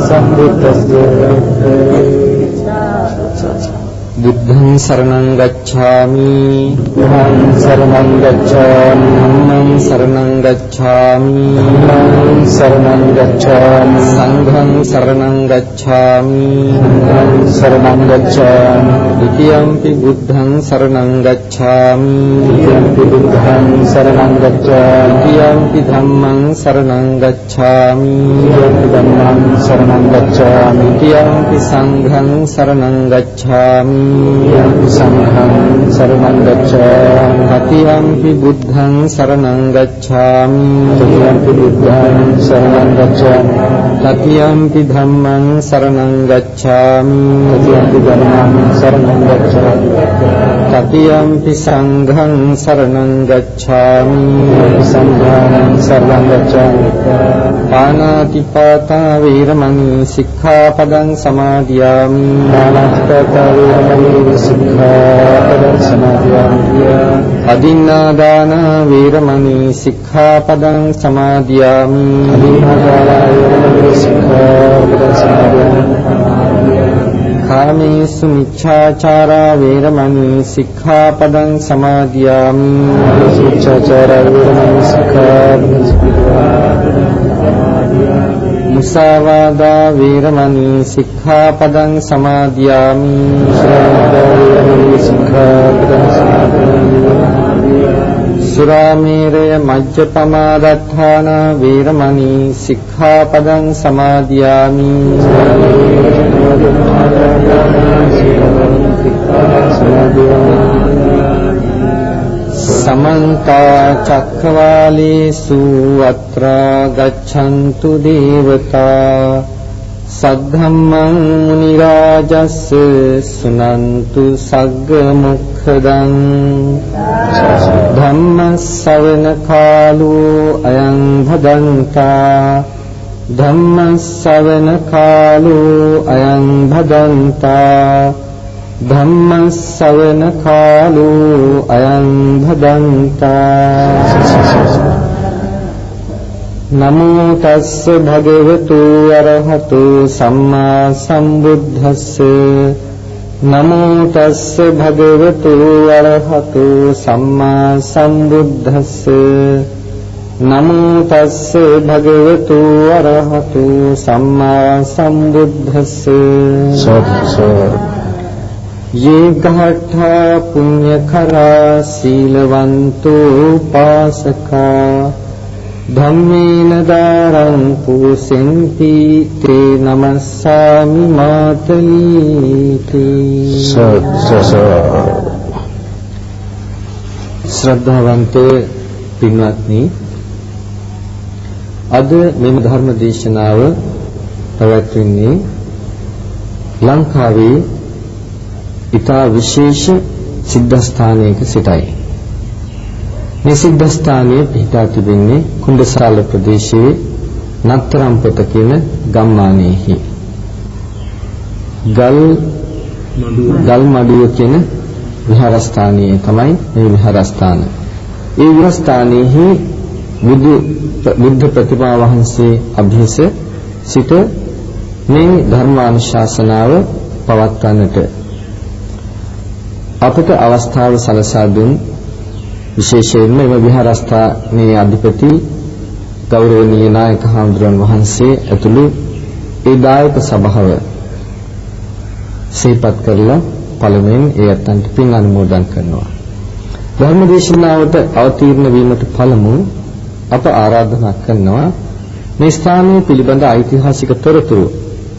बुद्धं शरणं गच्छामि बुद्धं शरणं गच्छामि धम्मं शरणं गच्छामि धम्मं शरणं गच्छामि संघं शरणं गच्छामि संघं शरणं गच्छामि द्वितीयंपि बुद्धं शरणं गच्छामि द्वितीयंपि बुद्धं शरणं गच्छामि द्वितीयंपि धम्मं शरणं गच्छामि द्वितीयंपि धम्मं शरणं गच्छामि द्वितीयंपि संघं शरणं गच्छामि संघं शरणं गच्छामि तृतीयंपि बुद्धं शरणं गच्छामि तृतीयंपि बुद्धं शरणं गच्छामि तृतीयंपि धम्मं शरणं गच्छामि तृतीयंपि धम्मं शरणं गच्छामि तृतीयंपि संघं शरणं गच्छामि संघं शरणं गच्छामि पानातिपाता वीरमणि सिक्खापदं समादयामि पानातिपाता सिक्खापदं समादयामि अदिन्नादाना वीरमणि सिक्खापदं समादयामि अदिन्नादाना वीरमणि सिक्खापदं समादयामि कामेषु मिच्छाचारा वीरमणि सिक्खापदं समादयामि मिच्छाचारा वीरमणि सिक्खापदं मुसावादा वीरमणि सिक्खापदं समादयामि सुरामेरय मज्जपमादत्थान वीरमणि सिक्खापदं समादयामि समन्ता चक्रवालेषु अत्र गच्छन्तु देवता सद्धम्मं मुनिराजस्य शृण्वन्तु सग्गमुखदं धम्मश्रवणकालो अयं भदन्ता धम्मश्रवणकालो अयं भदन्ता धम्मश्रवणकालो अयं भदन्ता नमो तस्य भगवतो अरहतो सम्मा सम्बुद्धस्य नमो तस्य भगवतो अरहतो सम्मा सम्बुद्धस्य नमो तस्य भगवतो अरहतो सम्मा सम्बुद्धस्य ये गाढा पुण्यकरा शीलवन्तो उपासका धम्मेन दारं पुष्यन्ति ते नमस्सामि मातलीति श्रद्धावन्त පින්වත්නි අද මෙම ධර්ම දේශනාව පැවැත්වෙන්නේ ලංකාවේ ඉතා විශේෂ සිද්ධාස්ථානයක සිටයි. මේ සිද්ධාස්ථානය පිහිටා තිබෙන්නේ කුණ්ඩසාල ප්‍රදේශයේ නත්තරම්පොත කියන ගම්මානයේහි. ගල්මඩුව කියන විහාරස්ථානයේ තමයි මේ විහාරස්ථාන. ඒ විහාරස්ථානයේහි බුද්ධ ප්‍රතිමා වහන්සේ අභියස සිට මේ ධර්මානුශාසනාව පවත්වන්නට අපට අවස්ථාව සලසා දුන් විශේෂයෙන්ම මේ විහාරස්ථානයේ අධිපති ගෞරවනීය නායක හාමුදුරන් වහන්සේ ඇතුළු ඒ දායක සභාව සිහිපත් කරලා පළමුවෙන් ඒ අතන්ට පින් අනුමෝදන් කරනවා. ධර්මදේශනාවට අවතීර්ණ වීමට පළමු අප ආරාධනා කරනවා මේ ස්ථානය පිළිබඳ ඓතිහාසික තොරතුරු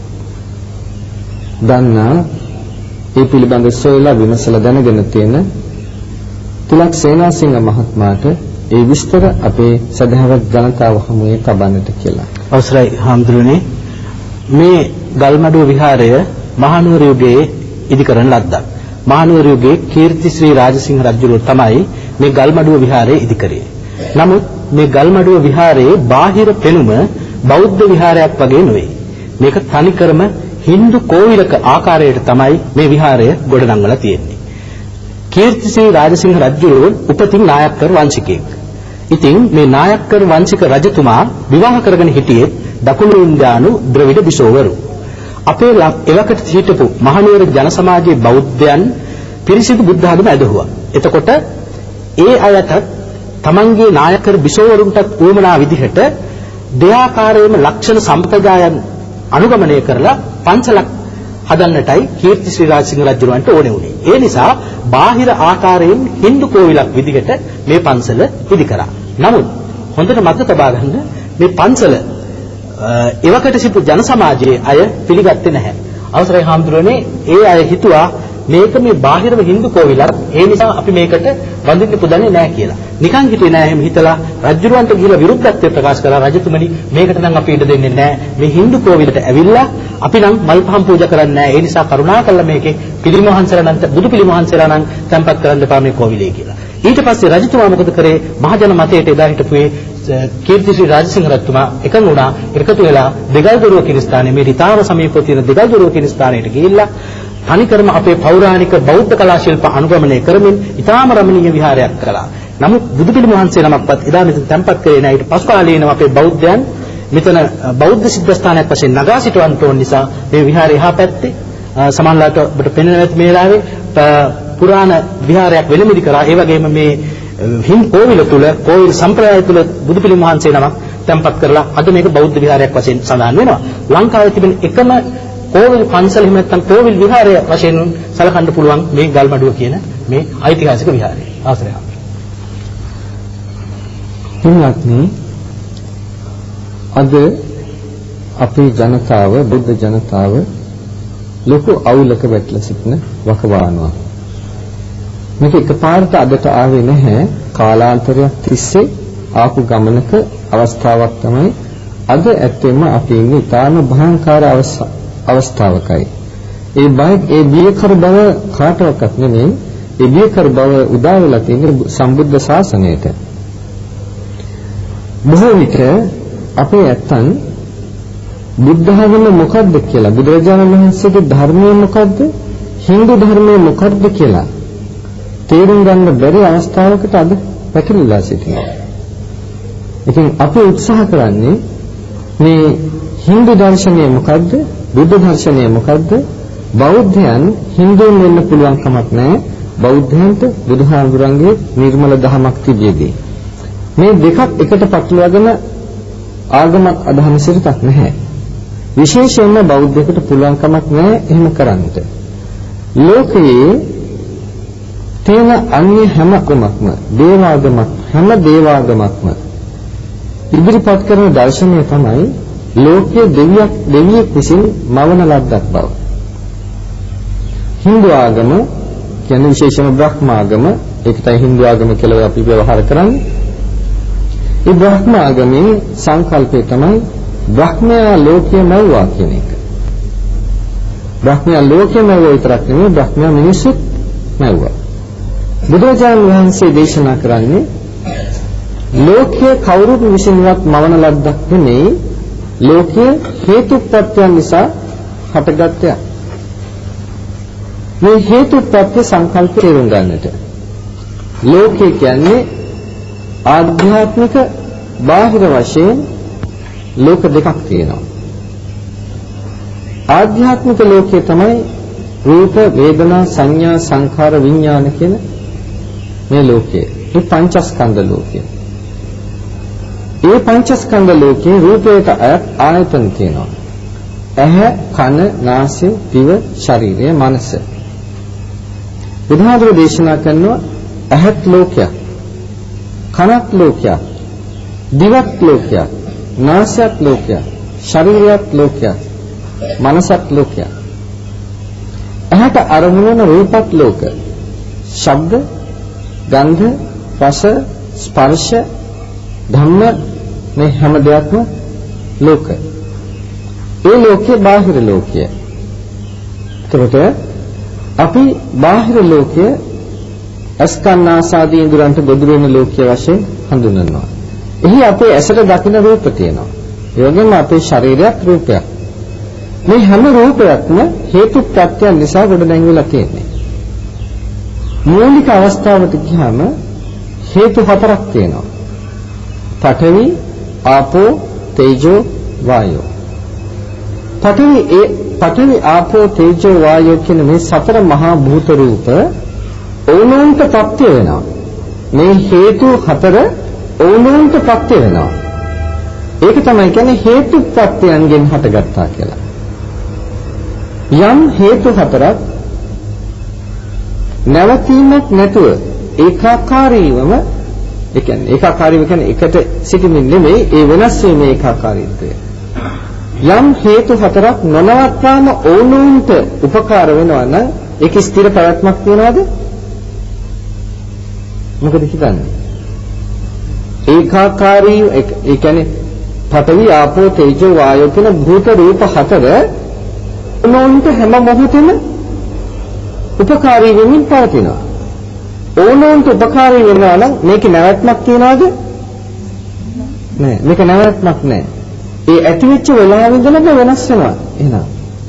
දන්නා ඒ පිළිබඳ සොයලා විමසලා දැනගෙන තියෙන තිලක් සේනාසිංහ මහත්මයාට ඒ විස්තර අපේ සදහවත් ජනතාව හමුවේ තබන්නට කියලා. අවසරයි හාමුදුරනේ. මේ ගල්මඩුව විහාරය මහනුවර යුගයේ ඉදිකරන ලද්දක්. මහනුවර යුගයේ කීර්තිශ්‍රී රාජසිංහ රජුගේ තමයි මේ ගල්මඩුව විහාරය ඉදිකරේ. නමුත් මේ ගල්මඩුව විහාරයේ බාහිර පෙනුම බෞද්ධ විහාරයක් වගේ නෙවෙයි. මේක තනිකරම හින්දු කෝවිලක ආකාරයට තමයි මේ විහාරය ගොඩනංවලා තියෙන්නේ. කීර්තිශ්‍රී රාජසිංහ රජු උපතින් නායක්කර වංශිකයෙක්. ඉතින් මේ නායක්කර වංශික රජතුමා විවාහ කරගෙන හිටියේ දකුණු ඉන්දියානු ද්‍රවිඩ බිසෝවරු. අපේ එවකට හිටපු මහනුවර ජන සමාජයේ බෞද්ධයන් පිරිසිදු බුද්ධ ආගම ඇදහුවා. එතකොට ඒ අයට තමන්ගේ නායකර බිසෝවරුන්ට උවමනා විදිහට දෙආකාරයේම ලක්ෂණ සම්ප්‍රදායන් අනුගමනය කරලා පන්සලක් හදන්නටයි කීර්තිශ්‍රී රාජසිංහ රජුවන්ට ඕනේ වුණේ. ඒ නිසා බාහිර ආකාරයෙන් හින්දු කෝවිලක් විදිහට මේ පන්සල ඉදි කරා. නමුත් හොඳට මතක තබා ගන්න මේ පන්සල එවකට සිටු ජන සමාජයේ අය පිළිගත්තේ නැහැ. අවසරයි හාමුදුරනේ ඒ අය හිතුවා මේක මේ බාහිරව හින්දු කෝවිලක් ඒ නිසා අපි මේකට වඳින්න පුදන්නේ නැහැ කියලා. නිකන් හිතුවේ නැහැ එහෙම හිතලා රජුරවන්ට ගිහිලා විරුද්ධත්වය ප්‍රකාශ කළා. රජතුමනි මේකට නම් අපි ඉඩ දෙන්නේ නැහැ. මේ හින්දු කෝවිලට ඇවිල්ලා අපි නම් මල් පහන් පූජා කරන්නේ නැහැ. ඒ නිසා කරුණාකරලා මේකේ පිළිම වහන්සේලා නම් බුදු පිළිම වහන්සේලා නම් තැන්පත් කරන්න එපා මේ කෝවිලේ කියලා. ඊට පස්සේ රජතුමා මොකද කරේ? මහජන මතයට එදා හිටපුවේ කීර්තිශ්‍රී රාජසිංහ රජතුමා එකඟ වුණා. එකතු වෙලා දෙගල්දොරුව කියන ස්ථානයේ මේ රිතාව සමීපව තියෙන දෙගල්දොරුව කියන ස්ථානයට ගිහිල්ලා තනිකරම අපේ පෞරාණික බෞද්ධ කලා ශිල්ප අනුගමනය කරමින් ඉතාම රමණීය විහාරයක් කළා. නමුත් බුදු පිළිම වහන්සේ නමක්වත් එදා මෙතන තැන්පත් කරේ නැහැ. ඊට පසු කාලේනම අපේ බෞද්ධයන් මෙතන බෞද්ධ සිද්ධාස්ථානයක් වශයෙන් නගා සිටවන්න ඕන නිසා මේ විහාරය එහා පැත්තේ සමහරවිට ඔබට පෙනෙන නැති මේ වෙලාවේ පුරාණ විහාරයක් වෙලමිදි කරා. ඒ වගේම මේ හින්දු කෝවිල තුල කෝවිල් සම්ප්‍රදාය තුල බුදු පිළිම වහන්සේ නමක් තැන්පත් කරලා අද මේක බෞද්ධ විහාරයක් වශයෙන් සඳහන් වෙනවා. ලංකාවේ තිබෙන එකම කෝවිල් පන්සල එහෙම නැත්නම් කෝවිල් විහාරය වශයෙන් සලකන්න පුළුවන් මේ ගල්මඩුව කියන මේ ඓතිහාසික විහාරය. ආශ්‍රය. පින්වත්නි, අද අපේ ජනතාව බුද්ධ ජනතාව ලොකු අවුලක වැටලා සිටින වකවානුවක්. මේක එකපාරට අදට ආවේ නැහැ. කාලාන්තරයක් තිස්සේ ආපු ගමනක අවස්ථාවක් තමයි අද ඇත්තෙම අපි ඉන්නේ ඊටාම භයානකාර අවස්ථාවකයි. ඒ බියකර බව කාටවත් නෙමෙයි. ඒ බියකර බව උදා වෙලා තියෙන සම්බුද්ධ ශාසනයට. බොහෝ විට අපේ ඇත්තන් බුද්ධ ධර්ම මොකද්ද කියලා, බුදුරජාණන් වහන්සේගේ ධර්මය මොකද්ද, හින්දු ධර්මය මොකද්ද කියලා තේරුම් ගන්න බැරි අවස්ථාවකට අද පැටලලා සිටිනවා. ඉතින් අපි උත්සාහ කරන්නේ මේ හින්දු දර්ශනය මොකද්ද, බුද්ධ දර්ශනය මොකද්ද, බෞද්ධයන් හින්දුන් වෙන්න පුළුවන් කමක් නැහැ. බෞද්ධයන්ට බුදුහාමුදුරන්ගේ නිර්මල දහමක් තිබියදී මේ දෙකක් එකට පටලවාගෙන ආගමක් අදහන සිරිතක් නැහැ. විශේෂයෙන්ම බෞද්ධයෙකුට පුළුවන් කමක් නැහැ එහෙම කරන්නට. ලෝකයේ තියෙන අන්‍ය හැම ආගමක්ම හැම දේවාගමක්ම ඉදිරිපත් කරන දර්ශනය තමයි ලෝකයේ දෙවියෙක් විසින් මවන ලද්දක් බව. හින්දු ආගම කියන්නේ විශේෂම බ්‍රහ්ම ආගම, ඒකටයි හින්දු ආගම කියලා අපි ව්‍යවහාර කරන්නේ. ඒ බ්‍රහ්ම ආගමේ සංකල්පය තමයි බ්‍රහ්මයා ලෝකයේ මවුවා කියන එක. බ්‍රහ්මයා ලෝකයේ මවුවා විතරක් නෙමෙයි, බ්‍රහ්මයා මිනිස්සුත් මවුවා. බුදුරජාණන් වහන්සේ දේශනා කරන්නේ ලෝකයේ කවුරුත් විසින්වත් මවන ලද්දක් නෙමෙයි, ලෝකයේ හේතුප්‍රත්‍යයන් නිසා හටගත්තය. මේ හේතුප්‍රත්‍ය සංකල්පය තේරුම් ගන්නට ලෝකය කියන්නේ ආධ්‍යාත්මික බාහිර වශයෙන් ලෝක දෙකක් තියෙනවා. ආධ්‍යාත්මික ලෝකය තමයි රූප, වේදනා, සංඥා, සංඛාර, විඥාන කියන මේ ලෝකය. මේ පංචස්කන්ධ ලෝකය. ඒ පංචස්කන්ධ ලෝකයේ රූපයට ආයතන තියෙනවා. ඇහැ, කන, නාසය, දිව, ශරීරය, මනස. බුදුහාමුදුරේ දේශනා කරනවා ඇහත් ලෝකයක්, කනත් ලෝකයක්, දිවත් ලෝකයක්, නාසයත් ලෝකයක්, ශරීරයත් ලෝකයක්, මනසත් ලෝකයක්. ඇහැට අරමුණු වන රූපත් ලෝක, ශබ්ද, ගන්ධ, රස, ස්පර්ශ, ධම්ම මේ හැම දෙයක්ම ලෝක. ඒ ලෝකයේ බාහිර ලෝකය. එතකොට අපි බාහිර ලෝකය අස්කන්නාසාදී ඉඳුරන්ට ගොදුරු වෙන ලෝකයේ වශයෙන් හඳුන්වනවා. එහි අපේ ඇසට දකින රූප තියෙනවා. ඒ වගේම අපේ ශරීරයත් රූපයක්. මේ හැම රූපයක්ම හේතු ප්‍රත්‍යයන් නිසා ගොඩනැගිලා තියෙන්නේ. මූලික අවස්ථාවට ගියාම හේතු හතරක් තියෙනවා. පඨවි, ආපෝ, තේජෝ, වායෝ. පඨවි ආපෝ තේජෝ වායෝ කියන මේ සතර මහා භූත රූප ඕනෝන්ට ප්‍රත්‍ය වෙනවා. මේ හේතු හතර ඕනෝන්ට ප්‍රත්‍ය වෙනවා. ඒක තමයි කියන්නේ හේතු ප්‍රත්‍යයන්ගෙන් හටගත්තා කියලා. යම් හේතු හතරක් නැවතීමක් නැතුව ඒකාකාරීවම ඒ කියන්නේ ඒකාකාරීව කියන්නේ එකට සිටීමෙන් නෙමෙයි ඒ වෙනස් වීමේ ඒකාකාරීත්වය. යම් හේතු හතරක් නොනවත්වාම ඕනෝන්ට උපකාර වෙනවා නම් ඒක ස්ථිර පැවැත්මක් තියනවාද? මොකද හිතන්නේ? ඒකාකාරී ඒ කියන්නේ පඨවි ආපෝ තේජෝ වායෝ කියන භූත රූප හතර ඕනෝන්ට හැම මොහොතෙම උපකාරී වෙමින් පවතිනවා. ඕනෝන්ට උපකාරී වෙනවා නම් මේකේ නැවැත්මක් තියනවාද? නෑ. මේක නැවැත්මක් නෑ. ඒ ඇතිවෙච්ච වෙලාවෙ ඉඳලම වෙනස් වෙනවා. එහෙනම්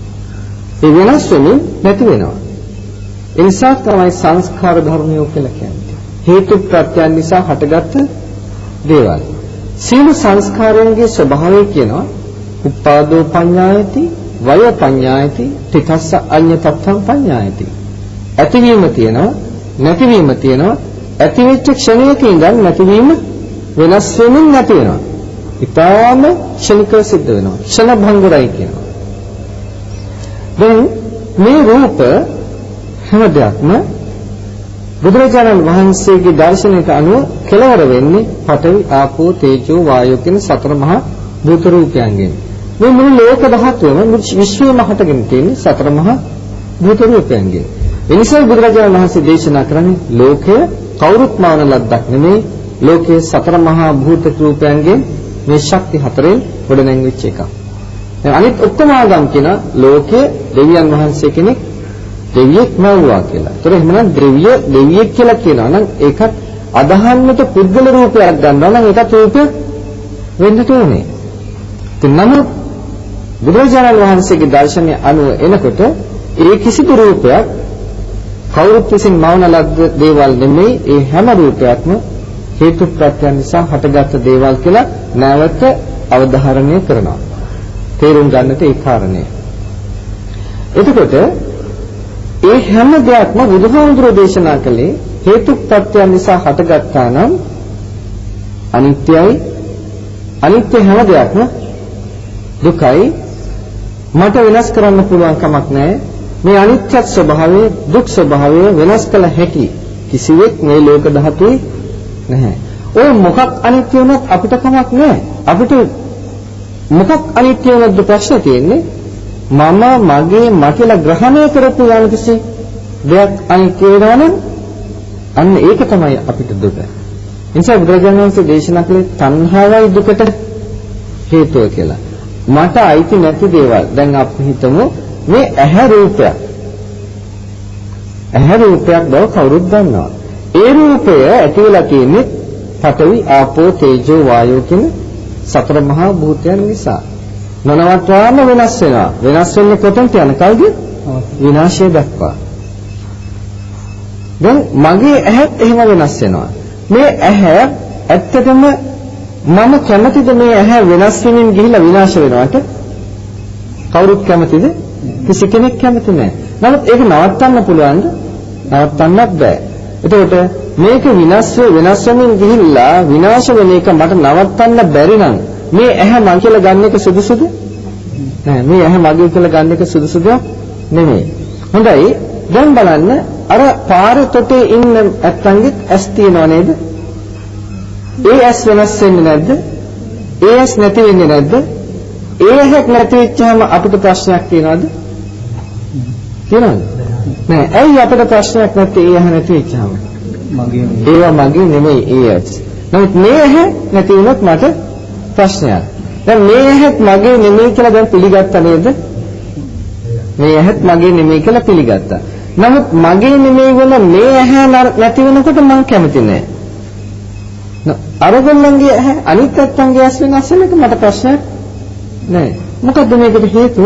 ඒ වෙනස් වෙමින් නැති වෙනවා. ඒ නිසා තමයි සංස්කාර ධර්මය කියලා කියන්නේ. හේතු ප්‍රත්‍යයන් නිසා හටගත්ත දේවල්. සීල සංස්කාරයන්ගේ ස්වභාවය කියනවා උපාදෝ පඤ්ඤායති, වය පඤ්ඤායති, තිතස්ස අඤ්ඤතත්තං පඤ්ඤායති. ඇතිවීම තියෙනවා, නැතිවීම තියෙනවා. ඇතිවෙච්ච ක්ෂණයක ඉඳන් නැතිවීම වෙනස් වෙමින් නැති වෙනවා. ඊටාම ක්ෂණිකව සිද්ධ වෙනවා. ක්ෂණ භංගුරයි කියනවා. දැන් මේ රූප හැම දෙයක්ම බුදුරජාණන් වහන්සේගේ දර්ශනයට අනුව කෙලවර වෙන්නේ පඨවි ආපෝ තේජෝ වායෝ කියන සතර මහා භූත රූපයන්ගෙන්. මේ මුළු ලෝක ධාතුවම විශ්වයම හටගෙන තියෙන සතර මහා භූත රූපයන්ගෙන්. ඒ නිසා බුදුරජාණන් වහන්සේ දේශනා කරන්නේ ලෝකය කවුරුත් මාන ලද්දක් නෙමෙයි, ලෝකයේ සතර මහා භූත රූපයන්ගෙන් මේ ශක්ති හතරෙන් ගොඩනැංවිච්ච එකක්. දැන් අනිත් ඔක්කොම ආගම් කියන ලෝකයේ දෙවියන් වහන්සේ කෙනෙක් දෙවියෙක් මවුවා කියලා. ඒතර එහෙමනම් දෙවියෙක් කියලා කියනවා නම් ඒකත් අදහන්නට පුද්ගල රූපයක් ගන්නවා නම් ඒකත් රූපයක් වෙන්න ඕනේ. නමුත් බුදුරජාණන් වහන්සේගේ දර්ශනය අනුව එනකොට ඒ කිසිදු රූපයක් කවුරුත් විසින් මවන ලද්ද දේවල් නෙමෙයි. ඒ හැම රූපයක්ම හේතු ප්‍රත්‍යයන් නිසා හටගත් දේවල් කියලා නැවත අවධාරණය කරනවා. තේරුම් ගන්නට ඒ කාරණය. එතකොට ඒ හැම දෙයක්ම බුදුහාමුදුරෝ දේශනා කළේ හේතු ප්‍රත්‍යයන් නිසා හටගත්තා නම් අනිත්‍යයි. අනිත්‍ය හැම දෙයක්ම දුකයි. මට වෙනස් කරන්න පුළුවන් කමක් නැහැ. මේ අනිත්‍ය ස්වභාවය, දුක් ස්වභාවය වෙනස් කළ හැකි කිසිවෙක් මේ ලෝක ධාතුවේ නැහැ. ඔය මොකක් අනිත්‍ය වුණත් අපිට කමක් නැහැ. අපිට මොකක් අනිත්‍ය වුණත් ප්‍රශ්න තියෙන්නේ මම මගේ කියලා ග්‍රහණය කරපු යම් කිසි දෙයක් අනිත්‍ය වෙනවා නම් අන්න ඒක තමයි අපිට දුක. ඒ නිසා බුදුරජාණන් වහන්සේ දේශනා කළේ තණ්හාවයි දුකට හේතුව කියලා. මට අයිති නැති දේවල්. දැන් අපි හිතමු මේ ඇහැ රූපයක්. ඇහැ රූපයක් බව කවුරුත් දන්නවා. ඒ රූපය ඇති වෙලා තියෙන්නේ පඨවි ආපෝ තේජෝ වායෝ කියන සතර මහා භූතයන් නිසා. නොනවත්වාම වෙනස් වෙනවා. වෙනස් වෙන්නේ කොතනට යනකල්ද? විනාශය දක්වා. දැන් මගේ ඇහත් එහෙම වෙනස් වෙනවා. මේ ඇහැ ඇත්තටම මම කැමතිද මේ ඇහැ වෙනස් වෙමින් ගිහිලා විනාශ වෙනවට? කවුරුත් කැමතිද? කිසි කෙනෙක් කැමති නැහැ. නමුත් ඒක නවත්තන්න පුළුවන්ද? නවත්තන්නත් බෑ. එතකොට මේක වෙනස් වෙමින් ගිහිල්ලා විනාශ වෙන එක මට නවත්තන්න බැරි නම් මේ ඇහැ මං කියලා ගන්න එක සුදුසුද? නෑ. මේ ඇහැ මගේ කියලා ගන්න එක සුදුසුද? නෙමෙයි. හොඳයි. දැන් බලන්න අර පාරේ තොටේ ඉන්න ඇත්තන්ගෙත් ඇස් තියනව නේද? ඒ ඇස් වෙනස් වෙන්නේ නැද්ද? ඒ ඇස් නැති වෙන්නේ නැද්ද? ඒ ඇහක් නැති වෙච්චාම අපිට ප්‍රශ්නයක් තියෙනවද? තියෙනවද? නෑ. ඇයි අපිට ප්‍රශ්නයක් නැත්තේ ඒ ඇහ නැති වෙච්චාම? ඒවා මගේ නෙමෙයි ඒ ඇස්. නමුත් මේ ඇහ නැති වුණොත් මට ප්‍රශ්නයක්. දැන් මේ ඇහත් මගේ නෙමෙයි කියලා දැන් පිළිගත්තා නේද? මේ ඇහත් මගේ නෙමෙයි කියලා පිළිගත්තා. නමුත් මගේ නෙමෙයි වෙන මේ ඇහ නැති වෙනකොට මම කැමති නෑ. අරගොල්ලන්ගේ ඇහ අනිත් පැත්තන්ගේ ඇස් වෙනස් වෙන එක මට ප්‍රශ්නයක් නෑ. මොකද්ද මේකට හේතුව?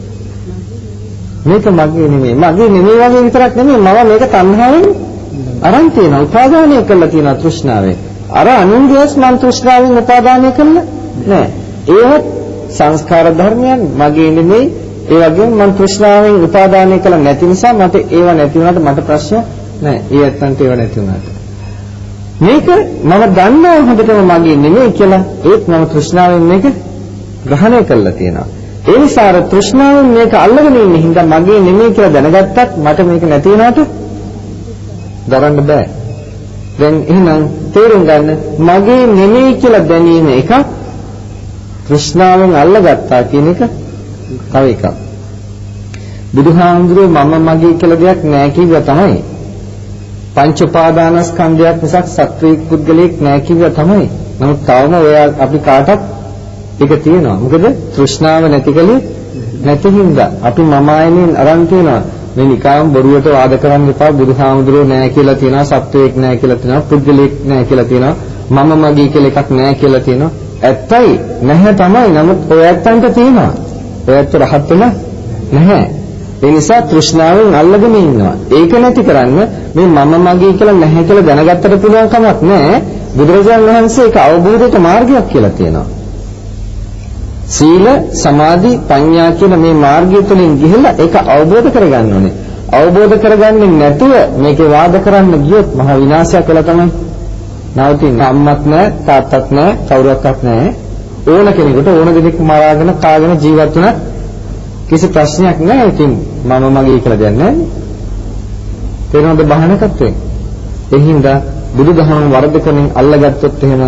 මේක මගේ නෙමෙයි. මගේ නෙමෙයි වගේ විතරක් නෙමෙයි මම මේක තණ්හාවෙන් අරන් තියෙනවා. උපාදානය කරලා තියෙනවා තෘෂ්ණාවෙන්. අර අනුන්ගේ ඇස් මන් තෘෂ්ණාවෙන් උපාදානය කරලා නෑ. ඒවත් සංස්කාර ධර්මයන් මගේ නෙමෙයි. ඒ වගේම මම තෘෂ්ණාවෙන් උපාදානය කළ නැති නිසා මට ඒව නැති වුණාට මට ප්‍රශ්න නැහැ. ඒ ඇත්තන්ට ඒව නැති වුණාට. මේක මම දන්නවා හොඳටම මගේ නෙමෙයි කියලා. ඒත් මම තෘෂ්ණාවෙන් මේක ග්‍රහණය කළා තියෙනවා. ඒ නිසා තෘෂ්ණාවෙන් මේක අල්ලගෙන ඉන්න හින්දා මගේ නෙමෙයි කියලා දැනගත්තත් මට මේක නැති වෙනාට දරන්න බෑ. දැන් එහෙනම් තේරුම් ගන්න මගේ නෙමෙයි කියලා දැනීම එකක්, තෘෂ්ණාවෙන් අල්ලගත්තා කියන එක තව එකක්. බුදුහාමුදුරුවෝ මම මගේ කියලා දෙයක් නෑ කිව්වා තමයි. පංච උපාදානස්කන්ධයක් මිසක් සත්වීක පුද්ගලයෙක් නෑ කිව්වා තමයි. නමුත් තවම ඔය අපි කාටත් ඒක තියෙනවා. මොකද තෘෂ්ණාව නැතිකලේ නැති හින්දා අපි මම ආයෙනින් අරන් තියනවා. මේ නිකාම් බොරුවට වාද කරන්න එපා. බුදුහාමුදුරුවෝ නෑ කියලා තියෙනවා, සත්වීක නෑ කියලා තියෙනවා, පුද්ගලයෙක් නෑ කියලා තියෙනවා, මම මගේ කියලා එකක් නෑ කියලා තියෙනවා. ඇත්තයි නැහැ තමයි. නමුත් ඔය ඇත්තන්ට තියෙනවා. ඔය ඇත්ත රහත් වෙලා නැහැ. ඒ නිසා තෘෂ්ණාවෙන් අල්ලගෙන ඉන්නවා. ඒක නැති කරන්න මේ මම මගේ කියලා නැහැ කියලා දැනගත්තට පුළුවන් කමක් නැහැ. බුදුරජාණන් වහන්සේ ඒක අවබෝධයට මාර්ගයක් කියලා තියෙනවා. සීල, සමාධි, ප්‍රඥා කියන මේ මාර්ගය තුළින් ගිහිල්ලා ඒක අවබෝධ කරගන්න ඕනේ. අවබෝධ කරගන්නේ නැතුව මේකේ වාද කරන්න ගියොත් මහ විනාශයක් වෙලා තමයි නවතින්නේ. අම්මත් නැහැ, තාත්තත් නැහැ, කවුරක්වත් නැහැ. ඕන කෙනෙකුට ඕන දෙයක් මරාගෙන කාගෙන ජීවත් වුණා කිසි ප්‍රශ්නයක් නැහැ. ඉතින් මම මගේ කියලා දෙයක් නැහැ. තේරෙනවද බහනකත් වෙන්නේ? ඒ හින්දා බුදුදහම වර්ධකමින් අල්ලගත්තොත් එහෙම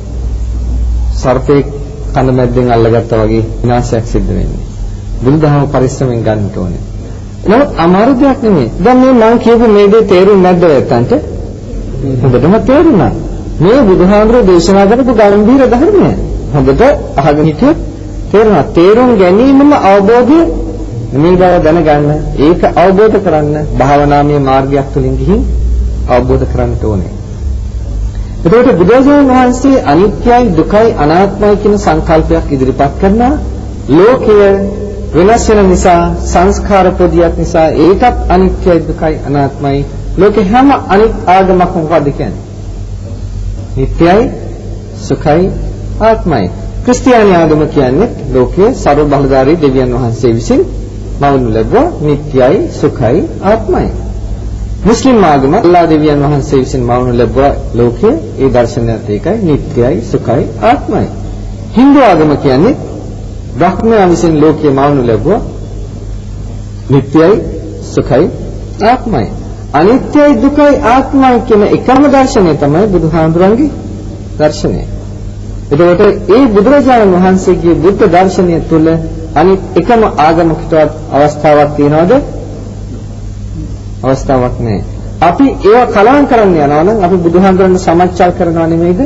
සර්පේ කන මැද්දෙන් අල්ලගත්තා වගේ විනාශයක් සිද්ධ වෙන්නේ. බුදුදහම පරිස්සමෙන් ගන්න ඕනේ. නමුත් අමාරු දෙයක් නෙමෙයි. දැන් මේ මම කියපු මේ දේ තේරුම් නැද්ද ඔයයන්ට? හොඳටම තේරුණා. මේ බුදුහාමුදුරේ දේශනා කරපු ගාම්භීර ධර්මය. හොඳට අහගෙන හිටියොත් තේරුණා. තේරුම් ගැනීමම අවබෝධය මේ බව දැනගන්න. ඒක අවබෝධ කරන්න භාවනාමය මාර්ගයක් තුලින් ගිහින් අවබෝධ කරගන්න ඕනේ. එතකොට බුදුරජාණන් වහන්සේ අනිත්‍යයි, දුකයි, අනාත්මයි කියන සංකල්පයක් ඉදිරිපත් කරනවා. ලෝකය වෙනස් වෙන නිසා, සංස්කාර පොදියක් නිසා ඒකත් අනිත්‍යයි, දුකයි, අනාත්මයි. ලෝකේ හැම අනිත් ආගමක් මොකද කියන්නේ? නිට්ටයයි, සුඛයි, ආත්මයි. ක්‍රිස්තියානි ආගම කියන්නේ ලෝකයේ ਸਰව බලධාරී දෙවියන් වහන්සේ විසින් මවනු ලැබුවා නිට්ටයයි, සුඛයි, ආත්මයි. මුස්ලිම් ආගම අල්ලාහ් දෙවියන් වහන්සේ විසින් මවනු ලැබුවා ලෝකයේ ඒ දර්ශනයත් ඒකයි නිට්ටයයි, සුඛයි, ආත්මයි. හින්දු ආගම කියන්නේ බ්‍රහ්මයා විසින් ලෝකයේ මවනු ලැබුවා නිට්ටයයි, සුඛයි, ආත්මයි. අනිත්‍යයි, දුකයි, ආත්මයි කියන එකම දර්ශනය තමයි බුදුහාමුදුරන්ගේ දර්ශනය. එතකොට ඒ බුදුරජාණන් වහන්සේගේ බුද්ධ දර්ශනය තුළ අනිත් එකම ආගමකටවත් අවස්ථාවක් තියනවද? අවස්ථාවක් නැහැ. අපි ඒව කලවම් කරන්න යනවා නම් අපි බුදුහාමුදුරන් සමච්චල් කරනවා නෙමෙයිද?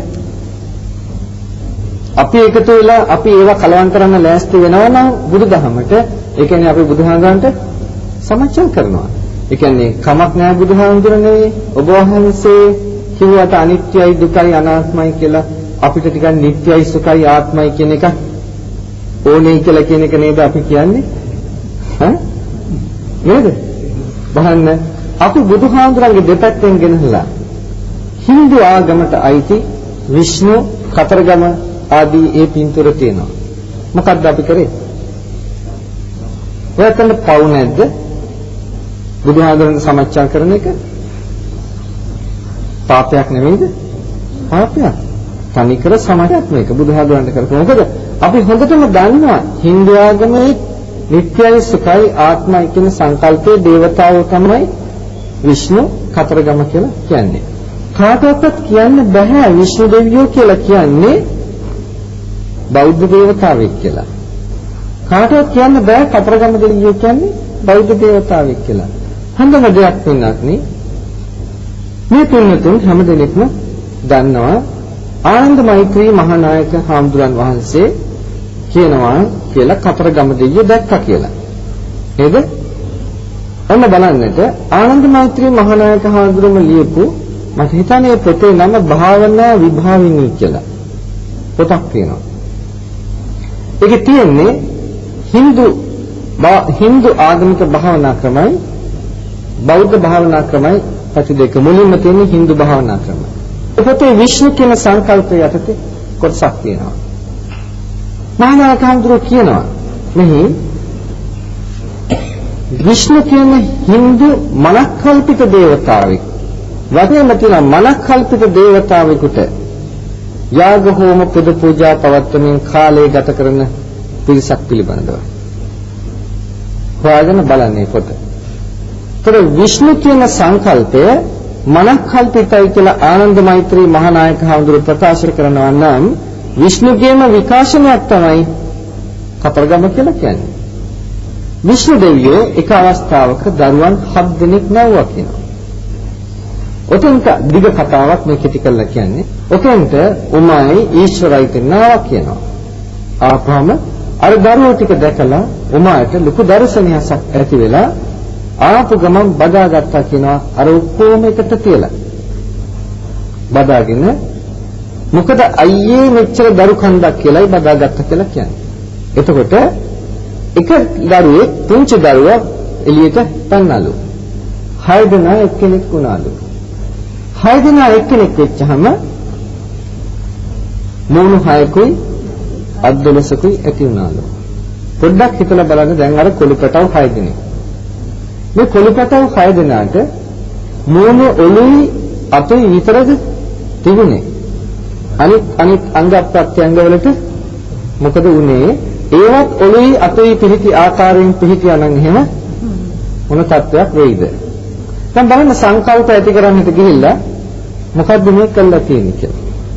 අපි එකතු වෙලා අපි ඒව කලවම් කරන්න ලෑස්ති වෙනවා නම් බුදුදහමට, ඒ කියන්නේ අපි බුදුහාමුදුරන්ට සමච්චල් කරනවා. ඒ කියන්නේ කමක් නැහැ බුදුහාමුදුරනේ ඔබ වහන්සේ කිව්වට අනිත්‍යයි, දුකයි, අනාත්මයි කියලා අපිට ටිකක් නිට්ටයයි, සුඛයි, ආත්මයි කියන එක ඕනේ කියලා කියන එක නේද අපි කියන්නේ? ඈ නේද? බලන්න අපි බුදුහාමුදුරන්ගේ දෙපැත්තෙන් ගෙනහලා හින්දු ආගමට අයිති විෂ්ණු, කතරගම ආදී ඒ පින්තූර තියෙනවා. මොකක්ද අපි කරේ? ඔයතන පවු නැද්ද? බුදුහාමුදුරන් සමච්චල් කරන එක පාපයක් නෙමෙයිද? පාපයක්. තනිකර සමහරක් මේක බුදුහාමුදුරන්ට කරපුවා. මොකද අපි හොඳටම දන්නවා හින්දු ආගමේ නිට්ටයයි, සුඛයි, ආත්මයි කියන සංකල්පයේ දේවතාවෝ තමයි විෂ්ණු, කතරගම කියලා කියන්නේ. කාටවත් කියන්න බෑ විෂ්ණු දෙවියෝ කියලා කියන්නේ බෞද්ධ දේවතාවෙක් කියලා. කාටවත් කියන්න බෑ කතරගම දෙවියෝ කියන්නේ බෞද්ධ දේවතාවෙක් කියලා. හොඳම දෙයක් වෙනත් නේ. මේ පින්නතුන් හැමදෙනෙක්ම දන්නවා ආනන්ද මෛත්‍රී මහානායක හාමුදුරන් වහන්සේ කියනවා කියලා කතරගම දෙවියෝ දැක්කා කියලා. නේද? ඔන්න බලන්නට ආනන්ද මෛත්‍රී මහානායක හාමුදුරුවෝ ලියපු මට හිතන්නේ පොතේ නම භාවනා විභාවිනී කියලා. පොතක් තියෙනවා. ඒකේ තියෙන්නේ හින්දු ආගමික භාවනා ක්‍රමයි, බෞද්ධ භාවනා ක්‍රමයි පැති දෙක. මුලින්ම තියෙන්නේ හින්දු භාවනා ක්‍රමය. පොතේ විෂ්ණු කියන සංකල්පය යටතේ කොටසක් තියෙනවා. මහානායක හඳුරෝ කියනවා මෙහි විෂ්ණු කියන්නේ Hindu මනක්කල්පිත දේවතාවෙක්. වගේම තියෙන මනක්කල්පිත දේවතාවෙකුට යාග හෝම පුද පූජා පවත්වමින් කාලය ගත කරන පිරිසක් පිළිබඳව. හොයාගෙන බලන්නේ පොත. ඒතර විෂ්ණු කියන සංකල්පය මනක්කල්පිතයි කියලා ආනන්ද මෛත්‍රී මහානායක හඳුරෝ ප්‍රකාශ කරනවා නම් විෂ්ණුගේම විකාශනයක් තමයි කතරගම කියලා කියන්නේ. විෂ්ණු දෙවියෝ එක අවස්ථාවක දරුවන් 7 දෙනෙක් නැවුවා කියනවා. ඔතෙන්ට දිග කතාවක් මේ කෙටි කරලා කියන්නේ. ඔතෙන්ට උමායි ඊශ්වරයි කියනවා කියනවා. ආපහම අර දරුවෝ ටික දැකලා උමායට ලොකු දර්ශනයක් ඇති වෙලා ආපු ගමන් බදාගත්තා කියනවා. අර ඔක්කොම එකට තියලා බදාගෙන මොකද අයියේ මෙච්චර දරු කන්දක් කියලායි බදාගත්තා කියලා කියන්නේ. එතකොට එක දරුවෙක් පුංචි දරුවා එළියට පැනනලු. 6 දෙනා එක්කෙනෙක් වුණාලු. 6 දෙනා එක්කෙනෙක් වෙච්චහම මොණු 6කුයි අත් 12කුයි ඇති වුණාලු. පොඩ්ඩක් හිතලා බලන්න දැන් අර කොළුපටව 6 දෙනෙක්. මේ කොළුපටව 6 දෙනාට මොණු ඔළුයි අතුයි විතරද තිබුණේ. අනිත් අංග ප්‍රත්‍යංග වලට මොකද වුනේ? ඒවත් ඔළුයි අතුයි පිහිටි ආකාරයෙන් පිහිටියා නම් එහෙම මොන තත්වයක් වෙයිද? දැන් බලන්න සංකල්ප ඇති කරන්නට ගිහිල්ලා මොකද්ද මේ කළා තියෙන්නේ කියලා.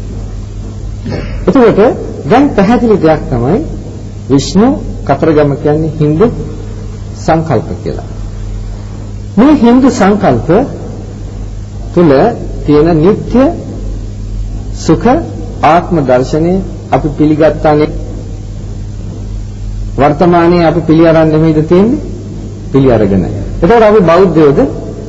එතකොට දැන් පැහැදිලි දෙයක් තමයි විෂ්ණු කතරගම කියන්නේ Hindu සංකල්ප කියලා. මේ Hindu සංකල්ප තුල තියෙන නিত্য සුඛ ආත්ම දර්ශනය අපි පිළිගත්තානේ වර්තමානයේ අපි පිළි අරන් නෙමෙයිද තියෙන්නේ? පිළි අරගෙන. එතකොට අපි බෞද්ධයෝද?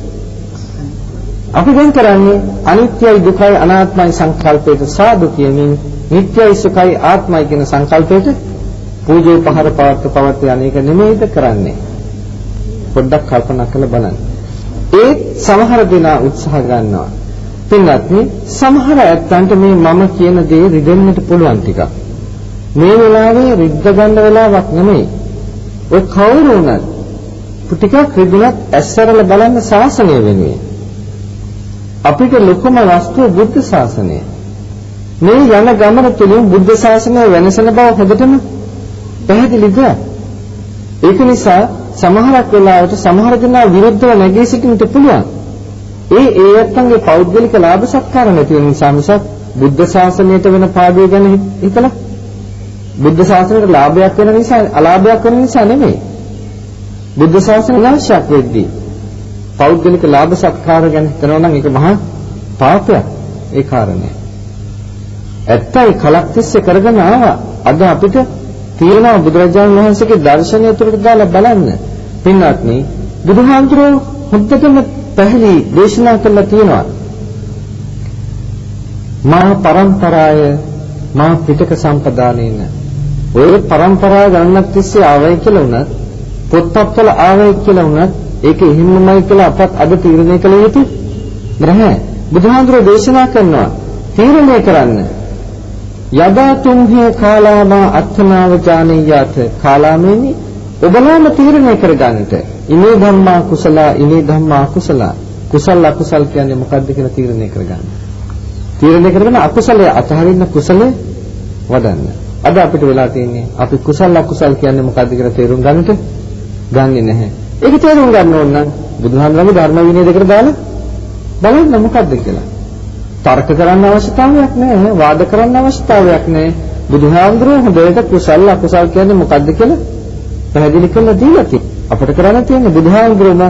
අපි දැන් කරන්නේ අනිත්‍යයි දුකයි අනාත්මයි සංකල්පයට සාදු කියමින් නිට්ටයයි සුඛයි ආත්මයි කියන සංකල්පයට පූජේ පහර පවත්ව යන්නේක නෙමෙයිද කරන්නේ? පොඩ්ඩක් කල්පනා කරලා බලන්න. ඒ සමහර දෙනා උත්සාහ ගන්නවා. පින්වත්නි සමහර ඇත්තන්ට මේ මම කියන දේ රිදෙන්නට පුළුවන් ටිකක්. මේ වෙලාවේ රිද්ද ගන්න වෙලාවක් නෙමෙයි. ඔය කවුරු වුණත් ටිකක් රිදුනත් ඇස්සරල බලන්න ශාසනය වෙනුවෙන්. අපිට ලොකුම වස්තුව බුද්ධ ශාසනය. මේ යන ගමන තුලින් බුද්ධ ශාසනය වෙනසන බව හොඳටම පැහැදිලිද? ඒක නිසා සමහරක් වෙලාවට සමහර දෙනා විරුද්ධව නැගී සිටින්නට පුළුවන්. ඒ අත්ංගේ පෞද්ගලික ලාභ සත්කාර නැති වෙන නිසා මිසක් බුද්ධ ශාසනයට වෙන පාඩුව ගැන හිතලා බුද්ධ ශාසනයට ලාභයක් වෙන නිසා අලාභයක් වෙන නිසා නෙමෙයි. බුද්ධ ශාසනය නැවැශක් වෙද්දී පෞද්ගලික ලාභ සත්කාර ගැන හිතනවා නම් ඒක මහා පාපයක්. ඒ කාරණේ. ඇත්තයි කලක් තිස්සේ කරගෙන ආවා. අද අපිට තියෙනවා බුදුරජාණන් වහන්සේගේ දර්ශනය තුළට දාලා බලන්න. පින්වත්නි බුදුහාමුදුරුවෝ හොද්දටම පැහැදිලි දේශනා කළා තියෙනවා. මා පරම්පරාය මා පිටක සම්පදානේන ඔය පරම්පරාව ගණනක් තිස්සේ ආවයි කියලා උනත් පොත්පත්වල ආවයි කියලා උනත් ඒක එහෙමමයි කියලා අපත් අද තීරණය කළ යුතු නැහැ. බුදුහාමුදුරේ දේශනා කරනවා තීරණය කරන්න. යදා තුම්හේ කාලාමා අත්ථනාව ජානීයාත කාලාමේනි ඔබලාම තීරණය කරගන්නට. ඉමේ ධම්මා කුසල ඉමේ ධම්මා අකුසල කුසල අකුසල කියන්නේ මොකක්ද කියලා තීරණය කරගන්න. තීරණය කරගෙන අකුසලයේ අතහරින්න කුසලයේ වඩන්න. අද අපිට වෙලා තියෙන්නේ අපි කුසල අකුසල කියන්නේ මොකක්ද කියලා තේරුම් ගන්නට ගන්නෙ නැහැ. ඒක තේරුම් ගන්න ඕන නම් බුදුහාමුදුරගේ ධර්ම විනය දෙකට දාලා බලන්න මොකක්ද කියලා. තර්ක කරන්න අවශ්‍යතාවයක් නැහැ, වාද කරන්න අවශ්‍යතාවයක් නැහැ. බුදුහාමුදුරුවෝ හොඳට කුසල අකුසල කියන්නේ මොකක්ද කියලා පැහැදිලි කරලා දීලා තියෙනවා. අපිට කරන්න තියෙන්නේ බුදුහාමුදුරුවෝම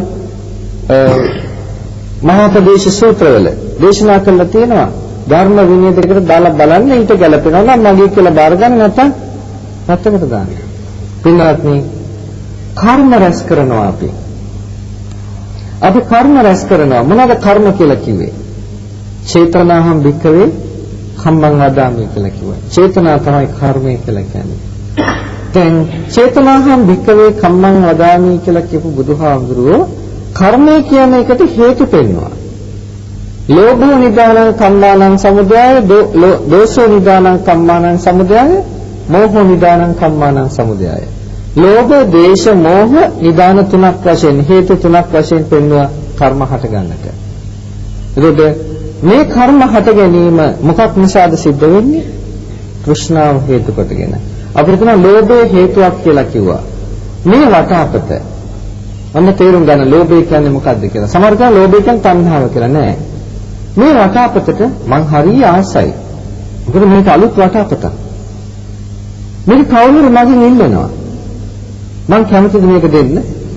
මහා ප්‍රදේශ සූත්‍රවල දේශනා කළා තියෙනවා. ධර්ම විනය දෙකට දාලා බලන්න ඊට ගැලපෙනවා නම් මගේ කියලා බාර ගන්න නැත්නම් නැත්තකට දාන්න. පින්වත්නි කර්ම රැස් කරනවා අපි. අපි කර්ම රැස් කරනවා. මොනවාද කර්ම කියලා කිව්වේ? චේතනාහම් භික්ඛවේ කම්මං වදාමි කියලා කිව්වා. චේතනා තමයි කර්මය කියලා කියන්නේ. දැන් චේතනාහම් භික්ඛවේ කම්මං වදාමි කියලා කියපු බුදුහාමුදුරුවෝ කර්මය කියන එකට හේතු පෙන්වනවා. ලෝභෝ නිදානං කම්මානං සමුදයය දෝෂෝ නිදානං කම්මානං සමුදයය මෝහ නිදානං කම්මානං සමුදයය. ලෝභ, ද්වේෂ, මෝහ නිදාන තුනක් වශයෙන් හේතු තුනක් වශයෙන් පෙන්වුවා කර්ම හට ගන්නට. එතකොට මේ කර්ම හට ගැනීම මොකක් නිසාද සිද්ධ වෙන්නේ? තෘෂ්ණාව හේතු කොටගෙන. අපිට කියන ලෝභය හේතුවක් කියලා කිව්වා. මේ වටාපත අන්න තේරුම් ගන්න ලෝභය කියන්නේ මොකක්ද කියලා. සමහර කෙනා ලෝභය කියන්නේ තණ්හාව කියලා නෑ. මේ වටාපතට මං හරිය ආසයි. මොකද මේක අලුත් වටාපතක්. මේක කවුරුහරි මගෙන් ඉල්ලනවා. මං කැමතිද මේක දෙන්න?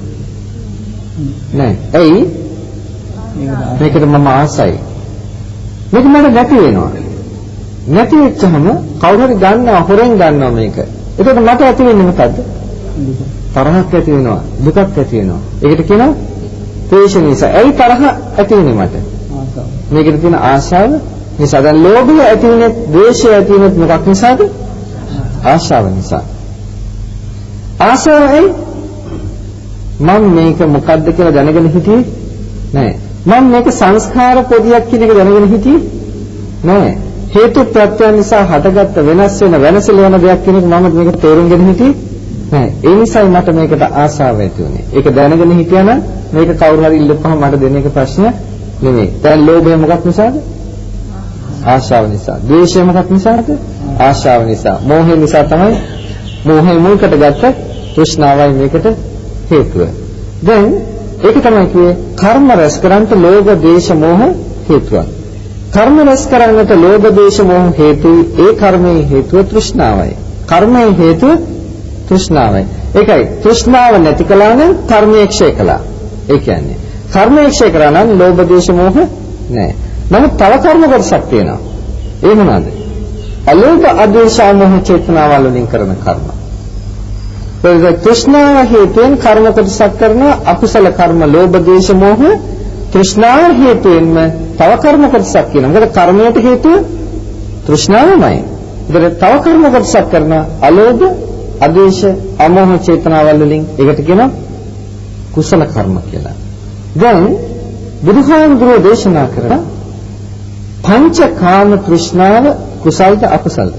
නෑ. ඇයි? මේකට මම ආසයි. මේක මට නැති වෙනවා. නැති වෙච්චහම කවුරු හරි ගන්නවා, හොරෙන් ගන්නවා මේක. එතකොට මට ඇති වෙන්නේ මොකද්ද? තරහක් ඇති වෙනවා, දුකක් ඇති වෙනවා. ඒකට කියනවා ද්වේෂ නිසා. ඇයි තරහ ඇති වෙන්නේ මට? මේකට තියෙන ආශාව නිසා. දැන් ලෝභය ඇති වෙන්නේ, ද්වේෂය ඇති වෙන්නේ මොකක් නිසාද? ආශාව නිසා. ආශාවයි මම මේක මොකද්ද කියලා දැනගෙන හිටියේ නෑ. මම මේක සංස්කාර පොදියක් කියන එක දැනගෙන හිටියේ නෑ. හේතු ප්‍රත්‍යයන් නිසා හටගත්ත වෙනස් වෙන වෙනසල යන දෙයක් කියන එක මම මේක තේරුම් ගෙන හිටියේ නෑ. ඒ නිසායි මට මේකට ආශාව ඇති වුනේ. ඒක දැනගෙන හිටියා නම් මේක කවුරු හරි ඉල්ලපුවම මට දෙන එක ප්‍රශ්න නෙමෙයි. දැන් ලෝභය මොකක් නිසාද? ආශාව නිසා. ද්වේෂය මොකක් නිසාද? ආශාව නිසා. මෝහය නිසා තමයි මෝහය මුල්කට ගත්ත තෘෂ්ණාවයි මේකට හේතුව. දැන් ඒක තමයි කියේ කර්ම රැස් කරන්නට ලෝභ, ද්වේෂ, මෝහ හේතුවක්. කර්ම රැස් කරන්නට ලෝභ, ද්වේෂ, මෝහ හේතුයි. ඒ කර්මයේ හේතුව තෘෂ්ණාවයි. කර්මයේ හේතුව තෘෂ්ණාවයි. ඒකයි තෘෂ්ණාව නැති කළා නම් කර්මය ක්ෂය කළා. ඒ කියන්නේ කර්මය ක්ෂය කරා නම් ලෝභ, ද්වේෂ, මෝහ නැහැ. නමුත් තව කර්ම කොටසක් තියෙනවා. ඒ මොනවාද? අලෝභ, අද්වේෂ, මෝහ චේතනාවල් වලින් කරන කර්ම. ඒ තෘෂ්ණාව හේතුවෙන් කර්ම කොටසක් කරන අකුසල කර්ම ලෝභ, ද්වේෂ, මෝහ තෘෂ්ණාව හේතුවෙන්ම තව කර්ම කොටසක් කියනවා. මොකද කර්මයට හේතුව තෘෂ්ණාවමයි. ඒකට තව කර්ම කොටසක් කරන අලෝභ, අද්වේෂ, අමෝහ චේතනාවල් වලින් ඒකට කියනවා කුසල කර්ම කියලා. දැන් බුදුහාමුදුරුවෝ දේශනා කරන පංචකාම තෘෂ්ණාව කුසල්ද අකුසල්ද?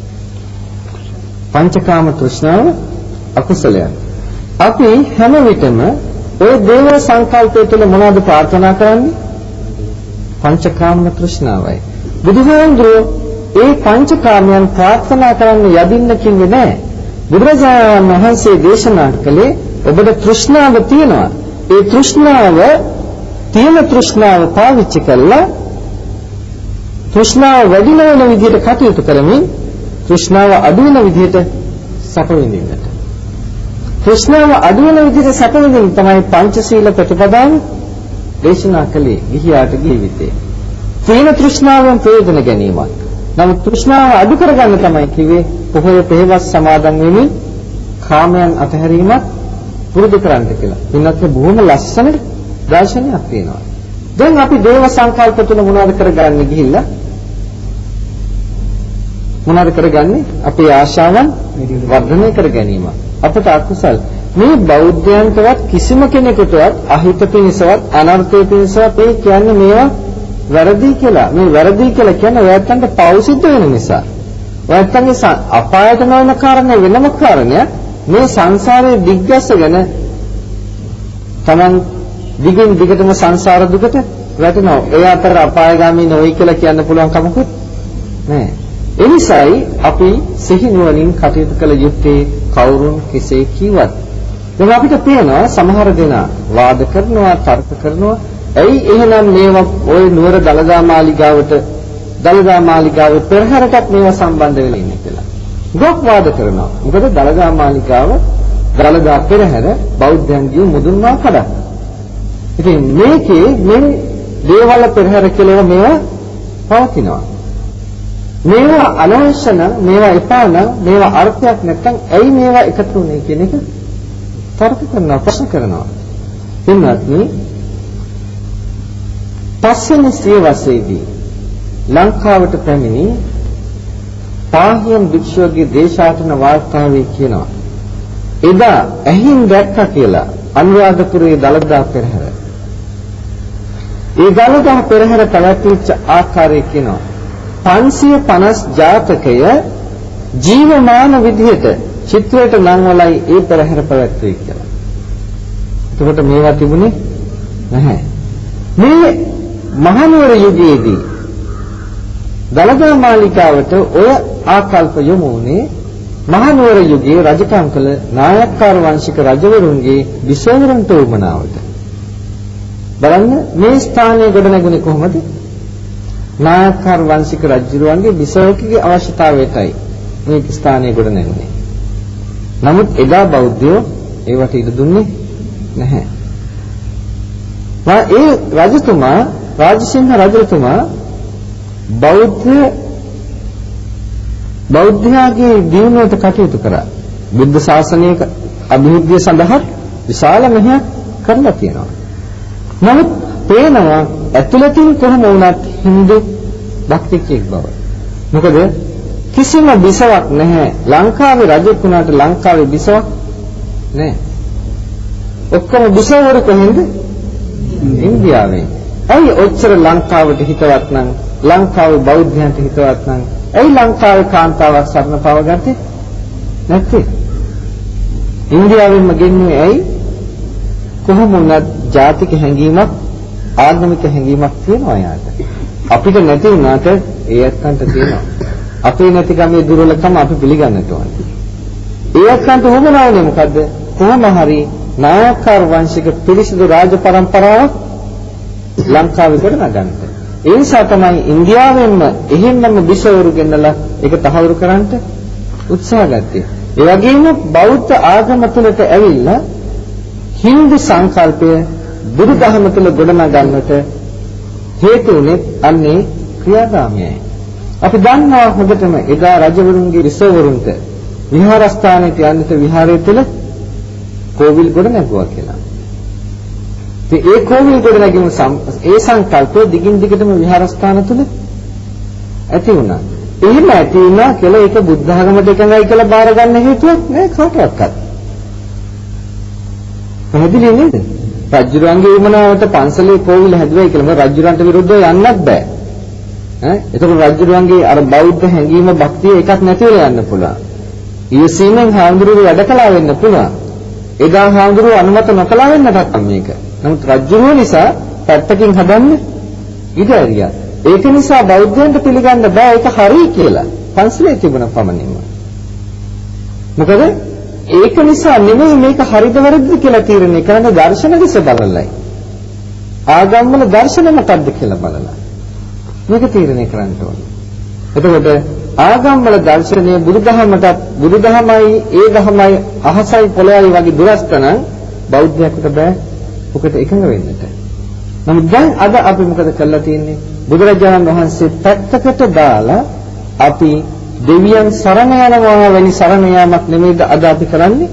පංචකාම තෘෂ්ණාව අකුසලයක්. අපි හැම විටම ඔය දේව සංකල්පය තුළ මොනවද ප්‍රාර්ථනා කරන්නේ? පංචකාම තෘෂ්ණාවයි. බුදුහාමුදුරුවෝ ඒ පංචකාමයන් ප්‍රාර්ථනා කරන්න යදින්න කිව්වේ නැහැ. බුදුරජාණන් වහන්සේ දේශනා කළේ ඔබට තෘෂ්ණාව තියෙනවා. ඒ තෘෂ්ණාව තියෙන තෘෂ්ණාව පාවිච්චි කළා තෘෂ්ණාව වැඩි වෙන විදිහට කටයුතු කරමින් තෘෂ්ණාව අඩු වෙන විදිහට සැප විඳින්නට. තෘෂ්ණාව අඩු වෙන විදිහට සැප විඳින්න තමයි පංචශීල ප්‍රතිපදාව දේශනා කළේ ගිහියාට ජීවිතේ. තියෙන තෘෂ්ණාවෙන් ප්‍රයෝජන ගැනීමක්. නමුත් තෘෂ්ණාව අඩු කරගන්න තමයි කිව්වේ පොහොය පෙරවස් සමාදන් වෙමින් කාමයන් අතහැරීමක් පුරුදු කරන්න කියලා. ඉන්නත් බොහොම ලස්සන දර්ශනයක් තියෙනවා. දැන් අපි දේව සංකල්ප තුන මොනවද කරගන්නේ ගිහිල්ලා? මොනවද කරගන්නේ? අපේ ආශාවන් වර්ධනය කර ගැනීම. අපට අකුසල් මේ බෞද්ධයන්ටවත් කිසිම කෙනෙකුටවත් අහිත පිණිසවත් අනර්ථය පිණිසවත් ඒ කියන්නේ මේවා වැරදි කියලා. මේ වැරදි කියලා කියන්නේ ඔයයන්ට පව් සිද්ධ වෙන නිසා. ඔයයන්ගේ අපායට නොවන කාරණේ වෙනම කාරණයක්. මේ සංසාරයේ දිග්ගැසගෙන තමන් දිගින් දිගටම සංසාර දුකට වැටෙනවා. ඒ අතර අපායগামী නොයි කියලා කියන්න පුළුවන් කමකුත් නැහැ. ඒ නිසායි අපි සිහි නුවණින් කටයුතු කළ යුත්තේ කවුරුන් කෙසේ කිව්වත්. දැන් අපිට පේනවා සමහර දෙනා වාද කරනවා, තර්ක කරනවා. ඇයි එහෙනම් මේවා ওই නුවර දලදා මාලිගාවේ පෙරහැරටත් මේවා සම්බන්ධ වෙලා ඉන්නේ කියලා. ගොක් වාද කරනවා. මොකද දලදා මාලිගාව දලදා පෙරහැර බෞද්ධයන්ගේ මුදුන්වා කඩක්. ඉතින් මේකේ මේ දේවල් පෙරහැර කියලා මේවා පවතිනවා. මේවා අනවශ්‍ය නම්, මේවා එපා නම්, මේවා අර්ථයක් නැත්නම් ඇයි මේවා එකතු වුනේ කියන එක තර්ක කරනවා, ප්‍රශ්න කරනවා. එන්නත්නි පස්වෙනි සියවසේදී ලංකාවට පැමිණි පාහියන් භික්ෂුවගේ දේශාටන වාර්තාවේ කියනවා එදා ඇහින් දැක්කා කියලා අනුරාධපුරයේ දලදා පෙරහැර. ඒ දලදා පෙරහැර පැවැත්විච්ච ආකාරය කියනවා 550 ජාතකය ජීවමාන විදිහට චිත්‍රයට නම් වලයි ඒ පෙරහැර පැවැත්වේ කියලා. එතකොට මේවා තිබුණේ නැහැ. මේ මහනුවර යුගයේදී දලදා මාලිකාවට ඔය ආකල්ප යොමු වුණේ මහනුවර යුගයේ රජකම් කළ නායක්කාර වංශික රජවරුන්ගේ විසවරුන්ට උමනාවට. බලන්න මේ ස්ථානයේ ගොඩ නැගුණේ කොහොමද? නායක්කාර වංශික රජුරුවන්ගේ විසවකගේ අවශ්‍යතාවයටයි මේ ස්ථානයේ ගොඩ නැගුණේ. නමුත් එදා බෞද්ධයෝ ඒවට ඉඩ දුන්නේ නැහැ. ඒ රජතුමා රාජසිංහ රජතුමා බෞද්ධයාගේ දියුණුවට කටයුතු කරා. බුද්ධ ශාසනයක අභිවෘද්ධිය සඳහා විශාල මෙහෙයක් කරලා තියෙනවා. නමුත් පේනවා ඇතුළතින් කොහොම වුණත් Hindu භක්තිකෙක් බව. මොකද කිසිම බිසවක් නැහැ. ලංකාවේ රජෙක් වුණාට ලංකාවේ බිසවක් නැහැ. ඔක්කොම බිසවරු කොහෙන්ද? ඉන්දියාවෙන්. ඇයි ඔච්චර ලංකාවට හිතවත් නම් ලංකාවේ බෞද්ධයන්ට හිතවත් නම් ඇයි ලංකාවේ කාන්තාවක් සරණ පාව ගත්තේ නැත්තේ? ඉන්දියාවෙන්ම ගෙන්නේ ඇයි? කොහොම වුණත් ජාතික හැඟීමක් ආගමික හැඟීමක් තියෙනවා යාට. අපිට නැති වුණාට ඒ ඇත්තන්ට තියෙනවා. අපේ නැති ගමේ දුර්වලකම අපි පිළිගන්නට ඕනේ. ඒ ඇත්තන්ට වුණානේ මොකද්ද? කොහොම හරි නායක්කාර වංශික පිරිසිදු රාජ පරම්පරාවක් ලංකාවේ ගොඩනගන්නට. ඒ නිසා තමයි ඉන්දියාවෙන්ම එහෙම්ම බිසවරු ගෙන්නලා ඒක තහවුරු කරන්නට උත්සාහ ගත්තේ. ඒ වගේම බෞද්ධ ආගම තුළට ඇවිල්ලා හින්දු සංකල්පය බුදුදහම තුළ ගොඩනගන්නට හේතු වුණේ අන්නේ ක්‍රියාදාමයයි. අපි දන්නවා හොඳටම එදා රජවරුන්ගේ විසවරුන්ට විහාරස්ථානයට යන්නට විහාරය තුළ කෝවිල් ගොඩ නැගුවා කියලා. ඉතින් ඒ කෝවිල් ගොඩ නැගීම ඒ සංකල්පය දිගින් දිගටම විහාරස්ථාන තුළ ඇති වුණා. එහෙම ඇති වුණා කියලා ඒක බුද්ධ ධර්මයට එකඟයි කියලා බාර ගන්න හේතුවක් නෑ කාටවත්. පැහැදිලි නේද? රජුරන්ගේ උමනාවට පන්සලේ කෝවිල හැදුවයි කියලා මොකද රජුරන්ට විරුද්ධව යන්නත් බෑ. එතකොට රජුරන්ගේ අර බෞද්ධ හැඟීම භක්තිය එකක් නැතිව යන්න පුළුවන්. ඊසීමෙන් හාමුදුරුවෝ වැඩ කළා වෙන්න පුළුවන්. එදා හාමුදුරුවෝ අනුමත නොකළා වෙන්නටත් මේක. නමුත් රජුරෝ නිසා පැත්තකින් හදන්නේ ඉඩරියා. ඒක නිසා බෞද්ධයන්ට පිළිගන්න බෑ ඒක හරි කියලා. පන්සලේ තිබුණ පමණින්ම. මොකද ඒක නිසා නෙමෙයි මේක හරිද වැරදිද කියලා තීරණය කරන්නේ දර්ශන දිස බලලයි. ආගම්වල දර්ශන මොකක්ද කියලා බලලා. මේක තීරණය කරන්න ඕනේ. එතකොට ආගම්වල දර්ශනයේ බුදුදහමයි ඒ දහමයි අහසයි පොළොවයි වගේ දුරස්තන බෞද්ධයෙකුට බෑ ඔකට එකඟ වෙන්නට. නමුත් දැන් අද අපි මොකද කරලා තියෙන්නේ? බුදුරජාණන් වහන්සේ පැත්තකට දාලා අපි දෙවියන් සරණ යනවා වැනි සරණ යාමක් නෙමෙයිද අද අපි කරන්නේ?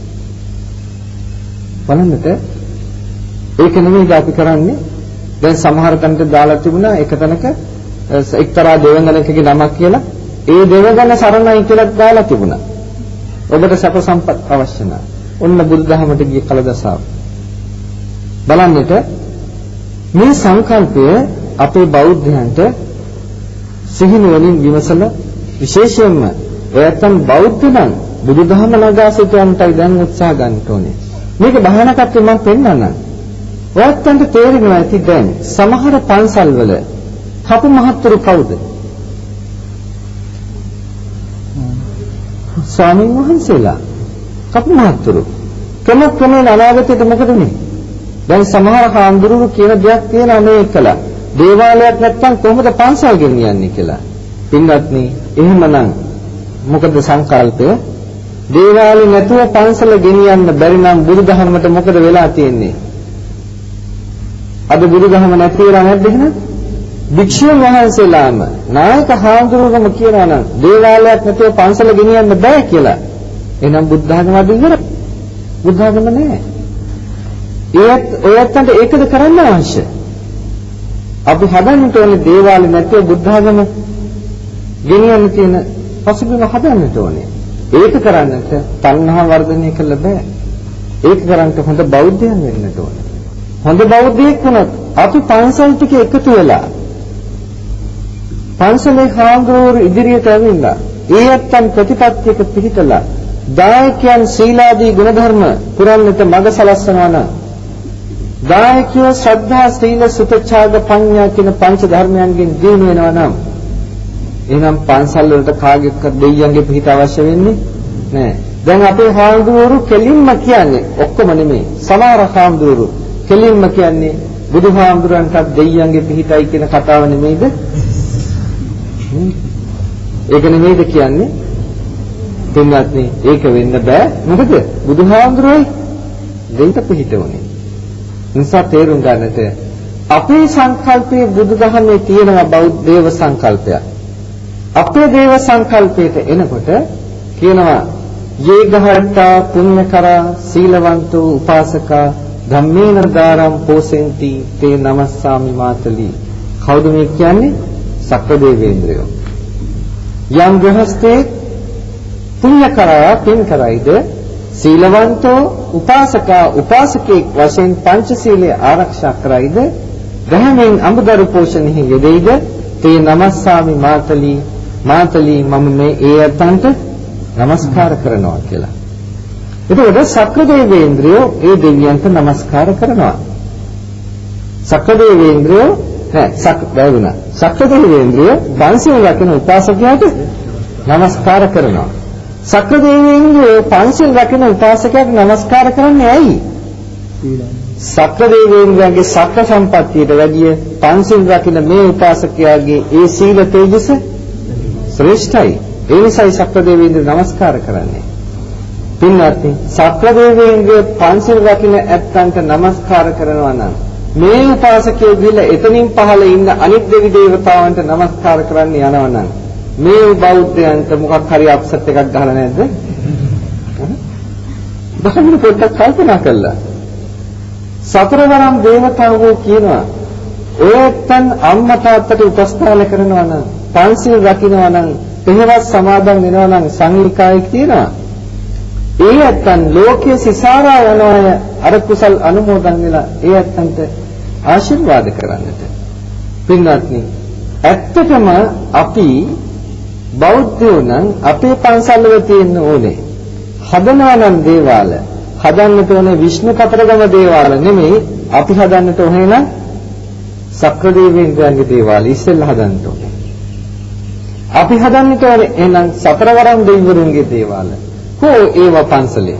බලන්නට ඒක නෙමෙයිද අපි කරන්නේ? දැන් සමහර තැනට දාලා තිබුණා එක තැනක එක්තරා දෙවඟනකගේ නමක් කියලා ඒ දෙවඟන සරණයි කියලා දාලා තිබුණා. ඔබට සැප සම්පත් අවශ්‍ය නැහැ. ඔන්න බුදුදහමට ගිය කලදසාව. බලන්නට මේ සංකල්පය අපේ බෞද්ධයන්ට සිහිනුවණින් විමසලා විශේෂයෙන්ම ඔයයන් බෞද්ධ නම් බුදුදහම නගා සිටවන්නටයි දැන් උත්සාහ ගන්න ඕනේ. මේක බහනකත්වයෙන් මම පෙන්නන්නම්. ඔයයන්ට තේරෙනවා ඇති දැන් සමහර පන්සල්වල කපු මහත්තුරු කවුද? ස්වාමීන් වහන්සේලා. කපු මහත්තුරු. ක්‍රමක්‍රමයෙන් අනාගතයට මොකද වෙන්නේ? දැන් සමහර හාමුදුරුවෝ කියන දෙයක් තියෙනවා මේ කළා. දේවාලයක් නැත්තම් කොහොමද පන්සල් ගෙනියන්නේ කියලා. පින්වත්නි එහෙමනම් මොකද සංකල්පය? දේවාලේ නැතුව පන්සල ගෙනියන්න බැරි නම් බුදුදහමට මොකද වෙලා තියෙන්නේ? අද බුදුදහම නැති වෙලා නැද්ද එහෙනම්? භික්ෂුන් වහන්සේලාම නායක හාමුදුරුවෝම කියනවා නම් දේවාලයක් නැතුව පන්සල ගෙනියන්න බෑ කියලා. එහෙනම් බුද්ධඝම අද ඉවරයි. බුද්ධඝම නැහැ. ඔයයන්ට ඒකද කරන්න අවශ්‍ය. අපි හදන්න ඕනේ දේවාලේ නැතුව බුද්ධඝම ගෙනියන්න තියෙන පසුබිම හදන්න ඕනේ. ඒක කරන්නට තණ්හා වර්ධනය කළ බෑ. ඒක කරන්නට හොඳ බෞද්ධයන් වෙන්න ඕනේ. හොඳ බෞද්ධයෙක් වුණත් අපි පන්සල් ටික එකතු වෙලා පන්සලේ හාමුදුරුවෝ ඉදිරියට ඇවිල්ලා ඒ ඇත්තන් ප්‍රතිපත්තියක පිහිටලා දායකයන් සීලාදී ගුණධර්ම පුරන්නට මඟ සලස්වනවා නම් දායකයෝ ශ්‍රද්ධා සීල සුත ඡාග පඤ්ඤා කියන පංච ධර්මයන්ගෙන් දිනු වෙනවා නම් එහෙනම් පන්සල් වලට කාගෙවත් දෙයියන්ගේ පිහිට අවශ්‍ය වෙන්නේ නැහැ. දැන් අපේ හාමුදුරුවෝ කෙලින්ම කියන්නේ ඔක්කොම නෙමෙයි. සමහර හාමුදුරුවෝ කෙලින්ම කියන්නේ බුදුහාමුදුරන්ටත් දෙයියන්ගේ පිහිටයි කියන කතාව නෙමෙයිද? ඒක නෙමෙයිද කියන්නේ? දෙන්නත්නේ ඒක වෙන්න බෑ. මොකද බුදුහාමුදුරුවෝයි දෙයිට පිහිට උනේ. නිසා තේරුම් ගන්නට අපේ සංකල්පයේ බුදුදහමේ තියෙනවා බෞද්ධ දේව සංකල්පයක්. අපේ දේව සංකල්පයට එනකොට කියනවා යේ ගහට්ටා පුඤ්ඤකරා සීලවන්තෝ උපාසකා ධම්මේන දාරම් පෝසෙන්ති තේ නමස්සාමි මාතලි. කවුද මේ කියන්නේ? සක්‍රදේවේන්ද්‍රයෝ. යම් ගෘහස්තේ පුඤ්ඤකරා පින් කරයිද සීලවන්තෝ උපාසකා උපාසකෙක් වශයෙන් පංචශීලයේ ආරක්ෂා කරයිද ධර්මයෙන් අමුදරු පෝෂණෙහි යෙදෙයිද තේ නමස්සාමි මාතලි මාතලි මම මේ ඒ අතන්ට නමස්කාර කරනවා කියලා. එතකොට සක්‍රදේවේන්ද්‍රයෝ ඒ දෙවියන්ට නමස්කාර කරනවා. සක්‍රදේවේන්ද්‍රයෝ සක්‍රදේවේන්ද්‍රයෝ පංචශීල රකින්න උපාසකයාට නමස්කාර කරනවා. සක්‍රදේවේන්ද්‍රයෝ පංචශීල රකින්න උපාසකයාට නමස්කාර කරන්නේ ඇයි? සක්‍රදේවේන්ද්‍රයාගේ සක්‍ර සම්පත්තියට වැඩිය පංචශීල රකින්න මේ උපාසකයාගේ ඒ සීල තේජස ශ්‍රේෂ්ඨයි. ඒ නිසායි සක්‍රදේවේන්ද්‍ර නමස්කාර කරන්නේ. පින්වත්නි, සක්‍රදේවේන්ද්‍ර පංචශීල රකින්න ඇත්තන්ට නමස්කාර කරනවා නම් මේ උපාසකයෙක් ගිහලා එතනින් පහළ ඉන්න අනිත් දෙවි දේවතාවන්ට නමස්කාර කරන්න යනවා නම් මේ බෞද්ධයන්ට මොකක් හරි අප්සෙට් එකක් ගහලා නැද්ද? බහමින් පොඩ්ඩක් කල්පනා කළා. සතරවරම් දේවතාවෝ කියනවා ඔය ඇත්තන් අම්මා තාත්තට උපස්ථාන කරනවා නම් පංචශීල රකින්නවා නම් එහෙවත් සමාදන් වෙනවා නම් සංලිකායෙක් තියෙනවා. ඒ ඇත්තන් ලෝකයේ සිසාරා යනවා අර කුසල් අනුමෝදන් වෙලා ඒ ඇත්තන්ට ආශිර්වාද කරන්නට. පින්වත්නි, ඇත්තටම අපි බෞද්ධයෝ නම් අපේ පන්සල් වල තියෙන්න ඕනේ හදනවා නම් දේවාල හදන්නට ඕනේ විෂ්ණු කතරගම දේවාල නෙමෙයි. අපි හදන්නට ඕනේ නම් සක්‍රදේවේන්ද්‍රයන්ගේ දේවාල ඉස්සෙල්ලා හදන්න ඕනේ. අපි හදන්නට ඕනේ එහෙනම් සතරවරම් දෙවිවරුන්ගේ දේවාල. කො ඒවා පන්සලේ.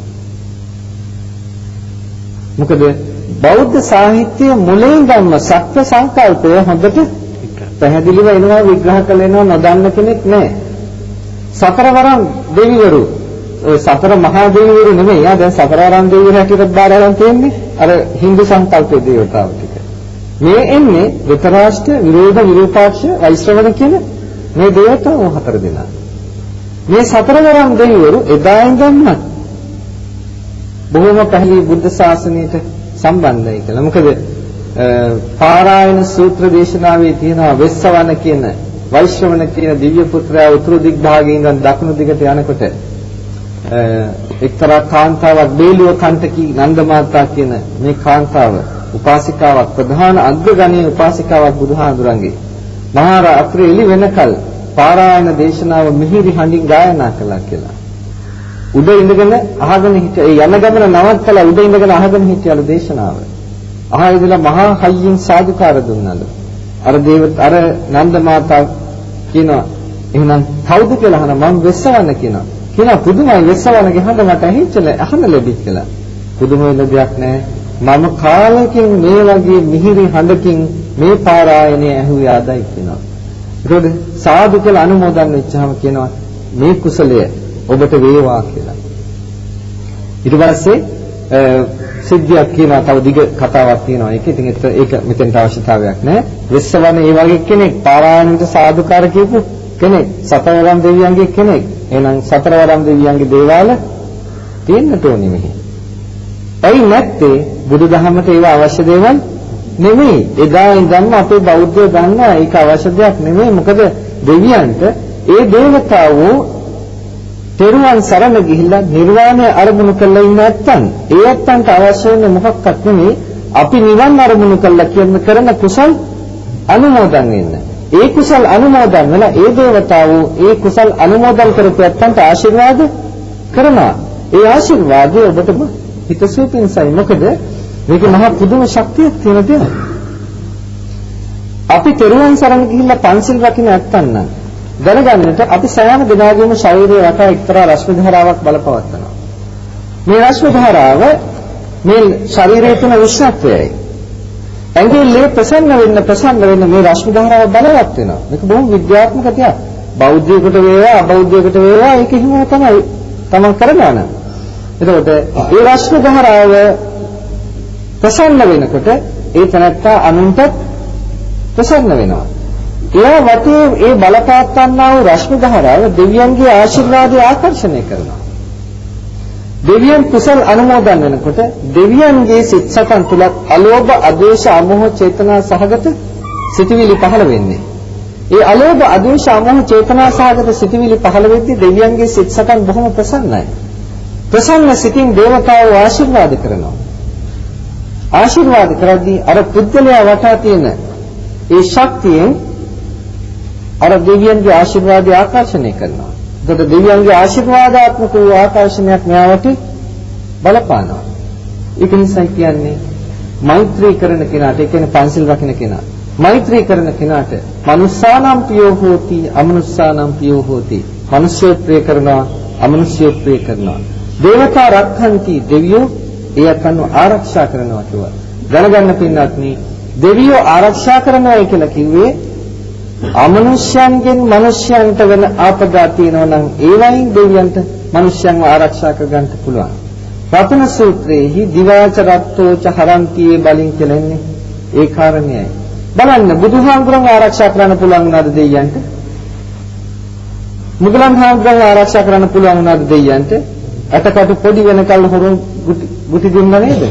මොකද බෞද්ධ සාහිත්‍යයේ මුලින් ගම්ම සත්‍ය සංකල්පය හොඳට පැහැදිලිව එනවා විග්‍රහ කළ එනවා නොදන්න කෙනෙක් නැහැ. සතරවරම් දෙවිවරු ඔය සතර මහා දෙවිවරු නෙමෙයි. දැන් සතරවරම් දෙවිවරු හැටියට බාර ගන්න තියෙන්නේ අර Hindu සංකල්පයේ දේවතාවෝ ටික. මේ එන්නේ ධෘතරාෂ්ට්‍ර විරෝධ විරූපාක්ෂ වෛශ්‍රවණ කියන මේ දේවතාවෝ හතර දෙනා. මේ සතරවරම් දෙවිවරු එදා ඉඳන්ම බොහොම පැහැදිලි බුද්ධ ශාසනයට සම්බන්ධයි කියලා. මොකද පාරායන සූත්‍ර දේශනාවේ තියෙනවා වෙස්සවන කියන වෛශ්‍රවණ කියන දිව්‍ය පුත්‍රයා උතුරු දිග් භාගයේ ඉඳන් දකුණු දිගට යනකොට එක්තරා කාන්තාවක් බේලුව කන්ටකී නන්දමාතා කියන මේ කාන්තාව උපාසිකාවක් ප්‍රධාන අග්‍රගණීය උපාසිකාවක් බුදුහාඳුරන්ගේ මහා රාත්‍රී එළි වෙනකල් පාරායන දේශනාව මිහිරි හඬින් ගායනා කළා කියලා. උඩ ඉඳගෙන අහගෙන හිටිය ඒ යන ගමන නවත්තලා උඩ ඉඳගෙන අහගෙන හිටියලු දේශනාව. ආයෙදලා මහා හයියෙන් සාදුකාර දුන්නලු. අර නන්ද මාතා කියනවා එහෙනම් කවුද කියලා අහන මම වෙස්සවන්න කියනවා. කියනවා පුදුමයි වෙස්සවන්නගේ හඬ මට අහන්න ලැබිච්ච කියලා. පුදුම වෙන දෙයක් නෑ. මම කාලෙකින් මේ වගේ මිහිරි හඬකින් මේ පාරායනය ඇහුවේ ආදයි කියනවා. ඒකෝද සාදු කියලා අනුමෝදන් වෙච්චාම කියනවා මේ කුසලය ඔබට වේවා කියලා. ඊට පස්සේ සිද්ධියක් කියනවා තව දිග කතාවක් තියෙනවා. ඉතින් ඒක මෙතෙන්ට අවශ්‍යතාවයක් නැහැ. වෙස්සවන ඒ වගේ කෙනෙක් පාරායනට සාදුකාර කියපු කෙනෙක් සතරවරම් දෙවියන්ගේ කෙනෙක්. එහෙනම් සතරවරම් දෙවියන්ගේ දේවාල තියෙන්නට ඕනේ මෙහි. ඇයි නැත්තේ බුදුදහමට ඒව අවශ්‍ය දේවල් නෙමෙයි. එදා ඉඳන්ම අපේ බෞද්ධයෝ දන්නා ඒක අවශ්‍ය දෙයක් නෙමෙයි. මොකද දෙවියන්ට ඒ දේවතාවෝ තෙරුවන් සරණ ගිහිල්ලා නිර්වාණය අරමුණු කරලා ඉන්න නැත්තම් ඒ ඇත්තන්ට අවශ්‍ය වෙන්නේ මොකක්වත් නෙමෙයි අපි නිවන් අරමුණු කරලා කරන කුසල් අනුමෝදන් වෙන්න. ඒ කුසල් අනුමෝදන් වෙලා ඒ දේවතාවෝ ඒ කුසල් අනුමෝදන් කරපු ඇත්තන්ට ආශිර්වාද කරනවා. ඒ ආශිර්වාදය ඔබට හිතසුව පිණිසයි. මොකද මේක මහා පුදුම ශක්තියක් තියෙන දෙයක්. අපි තෙරුවන් සරණ ගිහිල්ලා පන්සිල් රකින්න නැත්තම් නම් දැනගන්නට අපි සෑම දිනකම ශරීරයේ රට එක්තරා රශ්මි ධාරාවක් බලපවත්නවා. මේ රශ්මි ධාරාව මේ ශරීරයේ තියෙන උෂ්ණත්වයයි. ඇඟිල්ලේ ප්‍රසන්න වෙන්න මේ රශ්මි ධාරාව බලවත් වෙනවා. මේක බොහොම විද්‍යාත්මක දෙයක්. බෞද්ධයෙකුට වේවා අබෞද්ධයෙකුට වේවා ඒක හිම තමයි කරනවා නම්. එතකොට මේ රශ්මි ධාරාව ප්‍රසන්න වෙනකොට ඒ තනත්තා අනුන්ට ප්‍රසන්න වෙනවා. එයා වටේ ඒ බලපාත්වන්නා වූ රශ්මි ධාරාව දෙවියන්ගේ ආශිර්වාදය ආකර්ෂණය කරනවා. දෙවියන් කුසල් අනුමෝදන් වෙනකොට දෙවියන්ගේ සිත් සතන් තුල අලෝභ, අද්වේෂ, අමෝහ චේතනා සහගත සිටිවිලි පහළ වෙන්නේ. ඒ අලෝභ, අද්වේෂ, අමෝහ චේතනා සහගත සිටිවිලි පහළ වෙද්දී දෙවියන්ගේ සිත් සතන් බොහොම ප්‍රසන්නයි. ප්‍රසන්න සිතින් දේවතාවෝ ආශිර්වාද කරනවා. ආශිර්වාද කරද්දී අර පුද්ගලයා වටා තියෙන ඒ ශක්තියෙන් අර දෙවියන්ගේ ආශිර්වාදය ආකර්ෂණය කරනවා. ඒකට දෙවියන්ගේ ආශිර්වාදාත්මක වූ ආකර්ෂණයක් මෙයාට බලපානවා. ඒක නිසා කියන්නේ මෛත්‍රී කරන කෙනාට, ඒ කියන්නේ පන්සිල් රකින්න කෙනා, මෛත්‍රී කරන කෙනාට මනුස්සානම් පියෝ හෝති, අමනුස්සානම් පියෝ හෝති. මිනිස්සු ප්‍රේ කරනවා, අමනුෂ්‍ය ප්‍රේ කරනවා. දේවතා රක්ඛන්ති, දෙවියෝ ඒ අකන්ව ආරක්ෂා කරනවා කියලා. දැනගන්න පින්වත්නි, දෙවියෝ ආරක්ෂා කරනවා කියලා කිව්වේ අමනුෂ්‍යයන්ගෙන් මිනිස්යන්ට වෙන ආපදා තියෙනවා නම් ඒ වයින් දෙවියන්ට මිනිස්යන්ව ආරක්ෂා කරගන්න පුළුවන්. රතන සූත්‍රයේහි දිවාච රත්තෝච හරන්තියේ බලින් කියලාන්නේ ඒ කාරණේයි. බලන්න බුදුහාමුදුරන් ආරක්ෂා කරන්න පුළුවන් වුණාද දෙවියන්ට? මුගලන් හාමුදුරන් ආරක්ෂා කරන්න පුළුවන් වුණාද දෙවියන්ට? අතකට පොඩි වෙනකල් හොරුන් ගුටි දුන්නා නේද?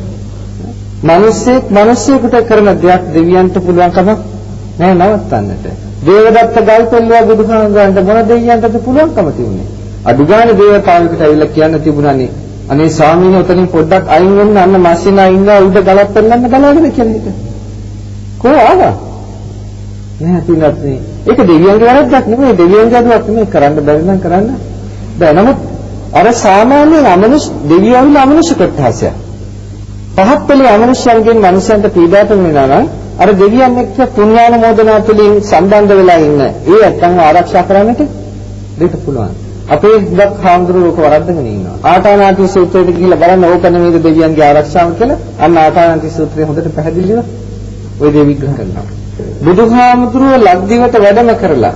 මිනිස්සෙකුට කරන දෙයක් දෙවියන්ට පුළුවන් කමක් නෑ නවත්තන්නට. දේවදත්ත ගල්පෙල්ලුවා බුදුහාමුදුරන්ට මොන දෙවියන්ටද පුළුවන්කම තිබුණේ? අදුගානේ දේවතාවෙකුට ඇවිල්ලා කියන්න තිබුණානේ අනේ ස්වාමීන් වහන්සේ උතනින් පොඩ්ඩක් අයින් වෙන්න අන්න මාසිනා ඉන්නවා උඩ ගලක් පෙන්නන්න බලාගෙන කියලා හිට. කොහොම ආවා? නෑ පින්වත් නේ. ඒක දෙවියන්ගේ වැරද්දක් නෙමෙයි. දෙවියන්ගේ අදවත් නෙමෙයි කරන්න බැරි නම් කරන්න බෑ. නමුත් අර සාමාන්‍යයෙන් අමනුෂ්‍ය දෙවියන්ගේ අමනුෂ්‍ය කොටසක්. පහත් පෙළේ අමනුෂ්‍යයන්ගෙන් මනුෂ්‍යයන්ට පීඩා වෙනවා නම් අර දෙවියන් එක්ක පුණ්‍යානුමෝදනා තුළින් සම්බන්ධ වෙලා ඉන්න ඒ ඇත්තන්ව ආරක්ෂා කරන්නට දෙන්න පුළුවන්. අපේ ඉස්සක් හාමුදුරුවෝ වරද්දගෙන ඉන්නවා. ආටානාති සූත්‍රයට ගිහිල්ලා බලන්න ඕක නෙමෙයිද දෙවියන්ගේ ආරක්ෂාව කියලා. අන්න ආටානාති සූත්‍රය හොඳට පැහැදිලිව ওই දේ විග්‍රහ කරනවා. බුදුහාමුදුරුවෝ ලක්දිවට වැඩම කරලා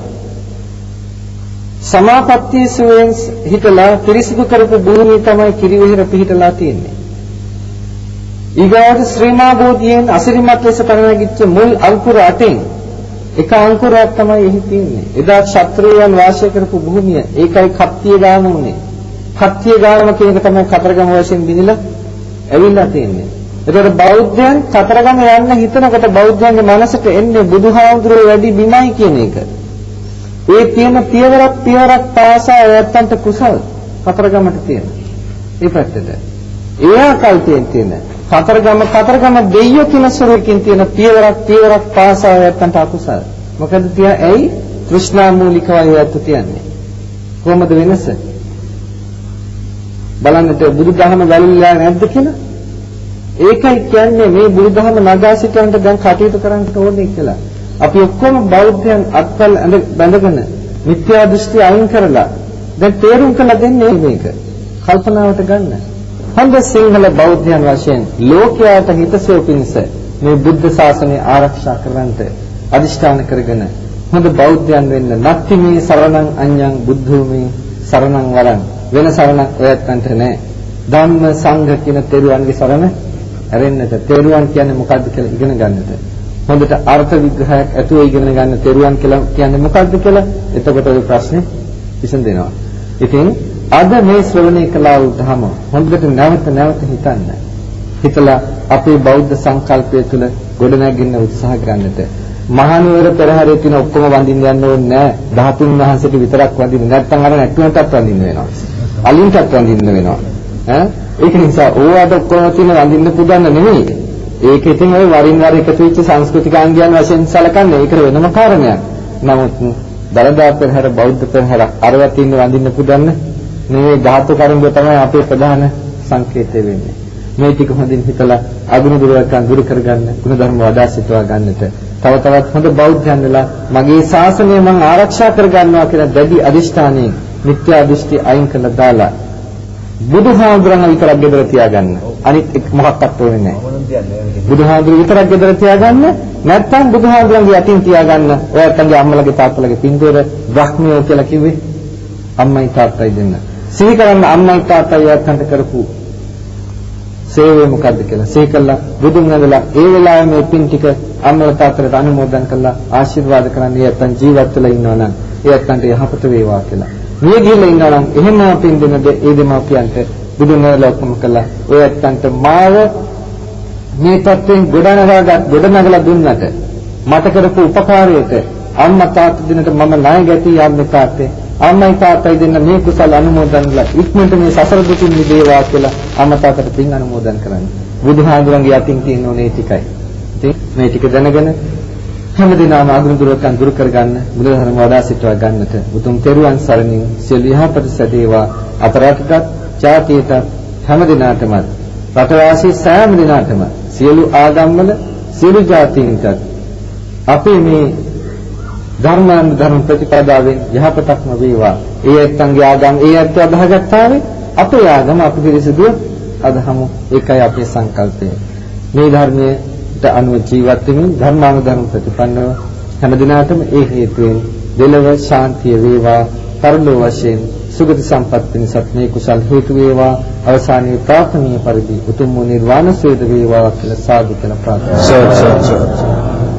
සමාපත්තිය සුවෙන් හිටලා පිරිසිදු කරපු භූමිය තමයි කිරිවෙහෙර පිහිටලා තියෙන්නේ. ඊගාට ශ්‍රීමා බෝධියෙන් අසිරිමත් ලෙස පරිණාගිච්ච මුල් අංකුර 8න් එක අංකුරයක් තමයි එහි තියෙන්නේ. එදා ක්ෂත්‍රියයන් වාසය කරපු භූමිය. ඒකයි කප්තිය ගාම උනේ. කප්තිය ගාම කියන එක තමයි කතරගම වශයෙන් බිඳිලා ඇවිල්ලා තියෙන්නේ. ඒතකොට බෞද්ධයන් කතරගම යන්න හිතනකොට බෞද්ධයන්ගේ මනසට එන්නේ බුදුහාමුදුරුවෝ වැඩි බිමයි කියන එක. ඒ තියෙන පියවරක් පාසා යත්තන්ට කුසල් කතරගමට තියෙන. ඒ පැත්තට. ඒ ආකල්පයෙන් තියෙන කතරගම දෙයියෝ කියන ස්වරූපකින් තියෙන පියවරක් පාසා යත්තන්ට අකුසල්. මොකද තියා ඇයි තෘෂ්ණා මූලිකවයි යත්තු තියන්නේ. කොහොමද වෙනස? බලන්නට බුදුදහම වැළලීලා නැද්ද කියලා? ඒකයි කියන්නේ මේ බුදුදහම නගා සිටවන්නට දැන් කටයුතු කරන්න ඕනේ කියලා. අපි ඔක්කොම බෞද්ධයන් අත්වල බැඳගෙන මිත්‍යා දෘෂ්ටි අයින් කරලා දැන් තේරුම් කළ දෙන්නේ මේක. කල්පනාවට ගන්න. හොඳ සිංහල බෞද්ධයන් වශයෙන් ලෝකයාට හිතසුව පිණිස මේ බුද්ධ ශාසනය ආරක්ෂා කරගන්නට අදිෂ්ඨාන කරගෙන හොඳ බෞද්ධයන් වෙන්න නැත්ති මේ සරණං අඤ්ඤං බුද්ධෝමේ සරණං වරං වෙන සරණක් ඔයත්න්ට නැහැ. ධම්ම සංඝ කියන තෙරුවන්ගේ සරණ ඇරෙන්නට. තෙරුවන් කියන්නේ මොකද්ද කියලා ඉගෙන ගන්නට. හොඳට අර්ථ විග්‍රහයක් ඇතුව ඉගෙන ගන්න තෙරුවන් කියලා කියන්නේ මොකද්ද කියලා එතකොට ඔය ප්‍රශ්නේ විසඳෙනවා. ඉතින් අද මේ ශ්‍රවණය කළා වූ ධම හොඳට නැවත හිතන්න. හිතලා අපේ බෞද්ධ සංකල්පය තුළ ගොඩනැගින්න උත්සාහ ගන්නට. මහනුවර පෙරහැරේ තියෙන ඔක්කොම වඳින්න යන්න ඕනේ නැහැ. 13 වහන්සේට විතරක් වඳින්න. නැත්නම් අර නැටුමටත් වඳින්න වෙනවා. අලින්ටත් වඳින්න වෙනවා. ඒක නිසා ඕවාට ඔක්කොම තියෙන වඳින්න පුදන්න නෙමෙයි. ඒක ඉතින් ඔය වරින් වර එකතු වෙච්ච සංස්කෘතිකාංගයන් වශයෙන් සැලකන්නේ ඒක වෙනම කාරණයක්. නමුත් දලදා පෙරහැර බෞද්ධ පෙරහැර අරවත් ඉන්න වඳින්න පුදන්න මේ ධාතු කරුණු තමයි අපේ ප්‍රධාන සංකේතය වෙන්නේ. මේ ටික හොඳින් හිතලා අගුණ දුරකම් දුරු කරගන්න, ගුණ ධර්ම වඩා සිටවා ගන්නට, තව තවත් හොඳ බෞද්ධයන් වෙලා මගේ ශාසනය මම ආරක්ෂා කරගන්නවා කියන දැඩි අදිෂ්ඨානයෙන් මිත්‍යා දෘෂ්ටි අයින් කරලා දාලා බුදුහාමුදුරන් විතරක් ගෙදර තියාගන්න. අනිත් එක මොකක්වත් ඕනේ නැහැ. බුදුහාමුදුරු විතරක් ගෙදර තියාගන්න, නැත්නම් බුදුහාමුදුරන්ගේ යටින් තියාගන්න. ඔයත් අංගේ අම්මලගේ තාත්තලගේ පින්තූර බ්‍රහ්මියෝ කියලා කිව්වේ අම්මයි තාත්තයි දෙන්න. සිහි කරන්න අම්මයි තාත්තයි යත්තන්ට කරපු සේවය මොකද්ද කියලා. සිහි කළා බුදුන් වහන්සේලා ඒ වෙලාවේ මේ පින් ටික අම්මල තාත්තට අනුමෝදන් කළා ආශිර්වාද කරන්නේ යත්තන් ජීවත් වෙලා ඉන්නවා නම් යත්තන්ට යහපත වේවා කියලා. මේ ගිහිල්ලා ඉන්නවා නම් එහෙම පින් දෙනද ඒ දෙමාපියන්ට බුදුන් වහන්සේලා ඔක්කොම කළා. ඔය යත්තන්ට මාව මේ තත්ත්වයෙන් ගොඩනගලා දුන්නට මට කරපු උපකාරයට අම්මා තාත්තා දෙන්නට මම ණය ගැති යන්නේ තාත්තේ අම්මයි තාත්තයි දෙන්න මේ කුසල අනුමෝදන්ලා ඉක්මනට මේ සසර දුකින් මිදේවා කියලා අම්මා තාත්තට පින් අනුමෝදන් කරන්නේ. බුදුහාමුදුරන්ගේ යටින් තියෙන ඕනේ ටිකයි. ඉතින් මේ ටික දැනගෙන හැමදෙනාම අගුණ දුරකම් දුරු කරගන්න, බුදුදහම වඩා සිටවා ගන්නට උතුම් තෙරුවන් සරණින් සියලු යහපත සැදේවා. අපරාධකත්, ජාතියට හැමදෙනාටම රටවාසී සෑම දිනාටම සියලු ආගම්වල සියලු ජාතීන්ට අපේ මේ ධර්ම ප්‍රතිපදාවෙන් යහපතක්ම වේවා. ඒ ඇත්තන්ගේ ආගම් ඒ ඇත්ත අදහගත්තාවේ අපේ ආගම අපි පිළිසිදුව අදහමු. ඒකයි අපේ සංකල්පය. මේ ධර්මයට අනුව ජීවත් වෙමින් ධර්මානුධර්ම ප්‍රතිපන්නව හැම දිනාටම ඒ හේතුවෙන් දෙලව ශාන්තිය වේවා. පරලෝ වශයෙන් සුගති සම්පත් පිණිසත් මේ කුසල් හේතු වේවා. අවසානයේ ප්‍රාර්ථනීය පරිදි උතුම් වූ නිර්වාණ සුවය වේවා කියලා සාදු කියලා ප්‍රාර්ථනා.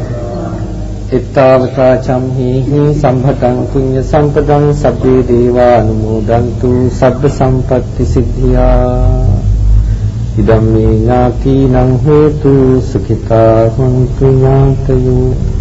ittavata camhihi sampatang punya sampadang sabbe deva anumodantu sabba sampatti siddhiya idammi gnati nang hetu sukita hontu gnatayo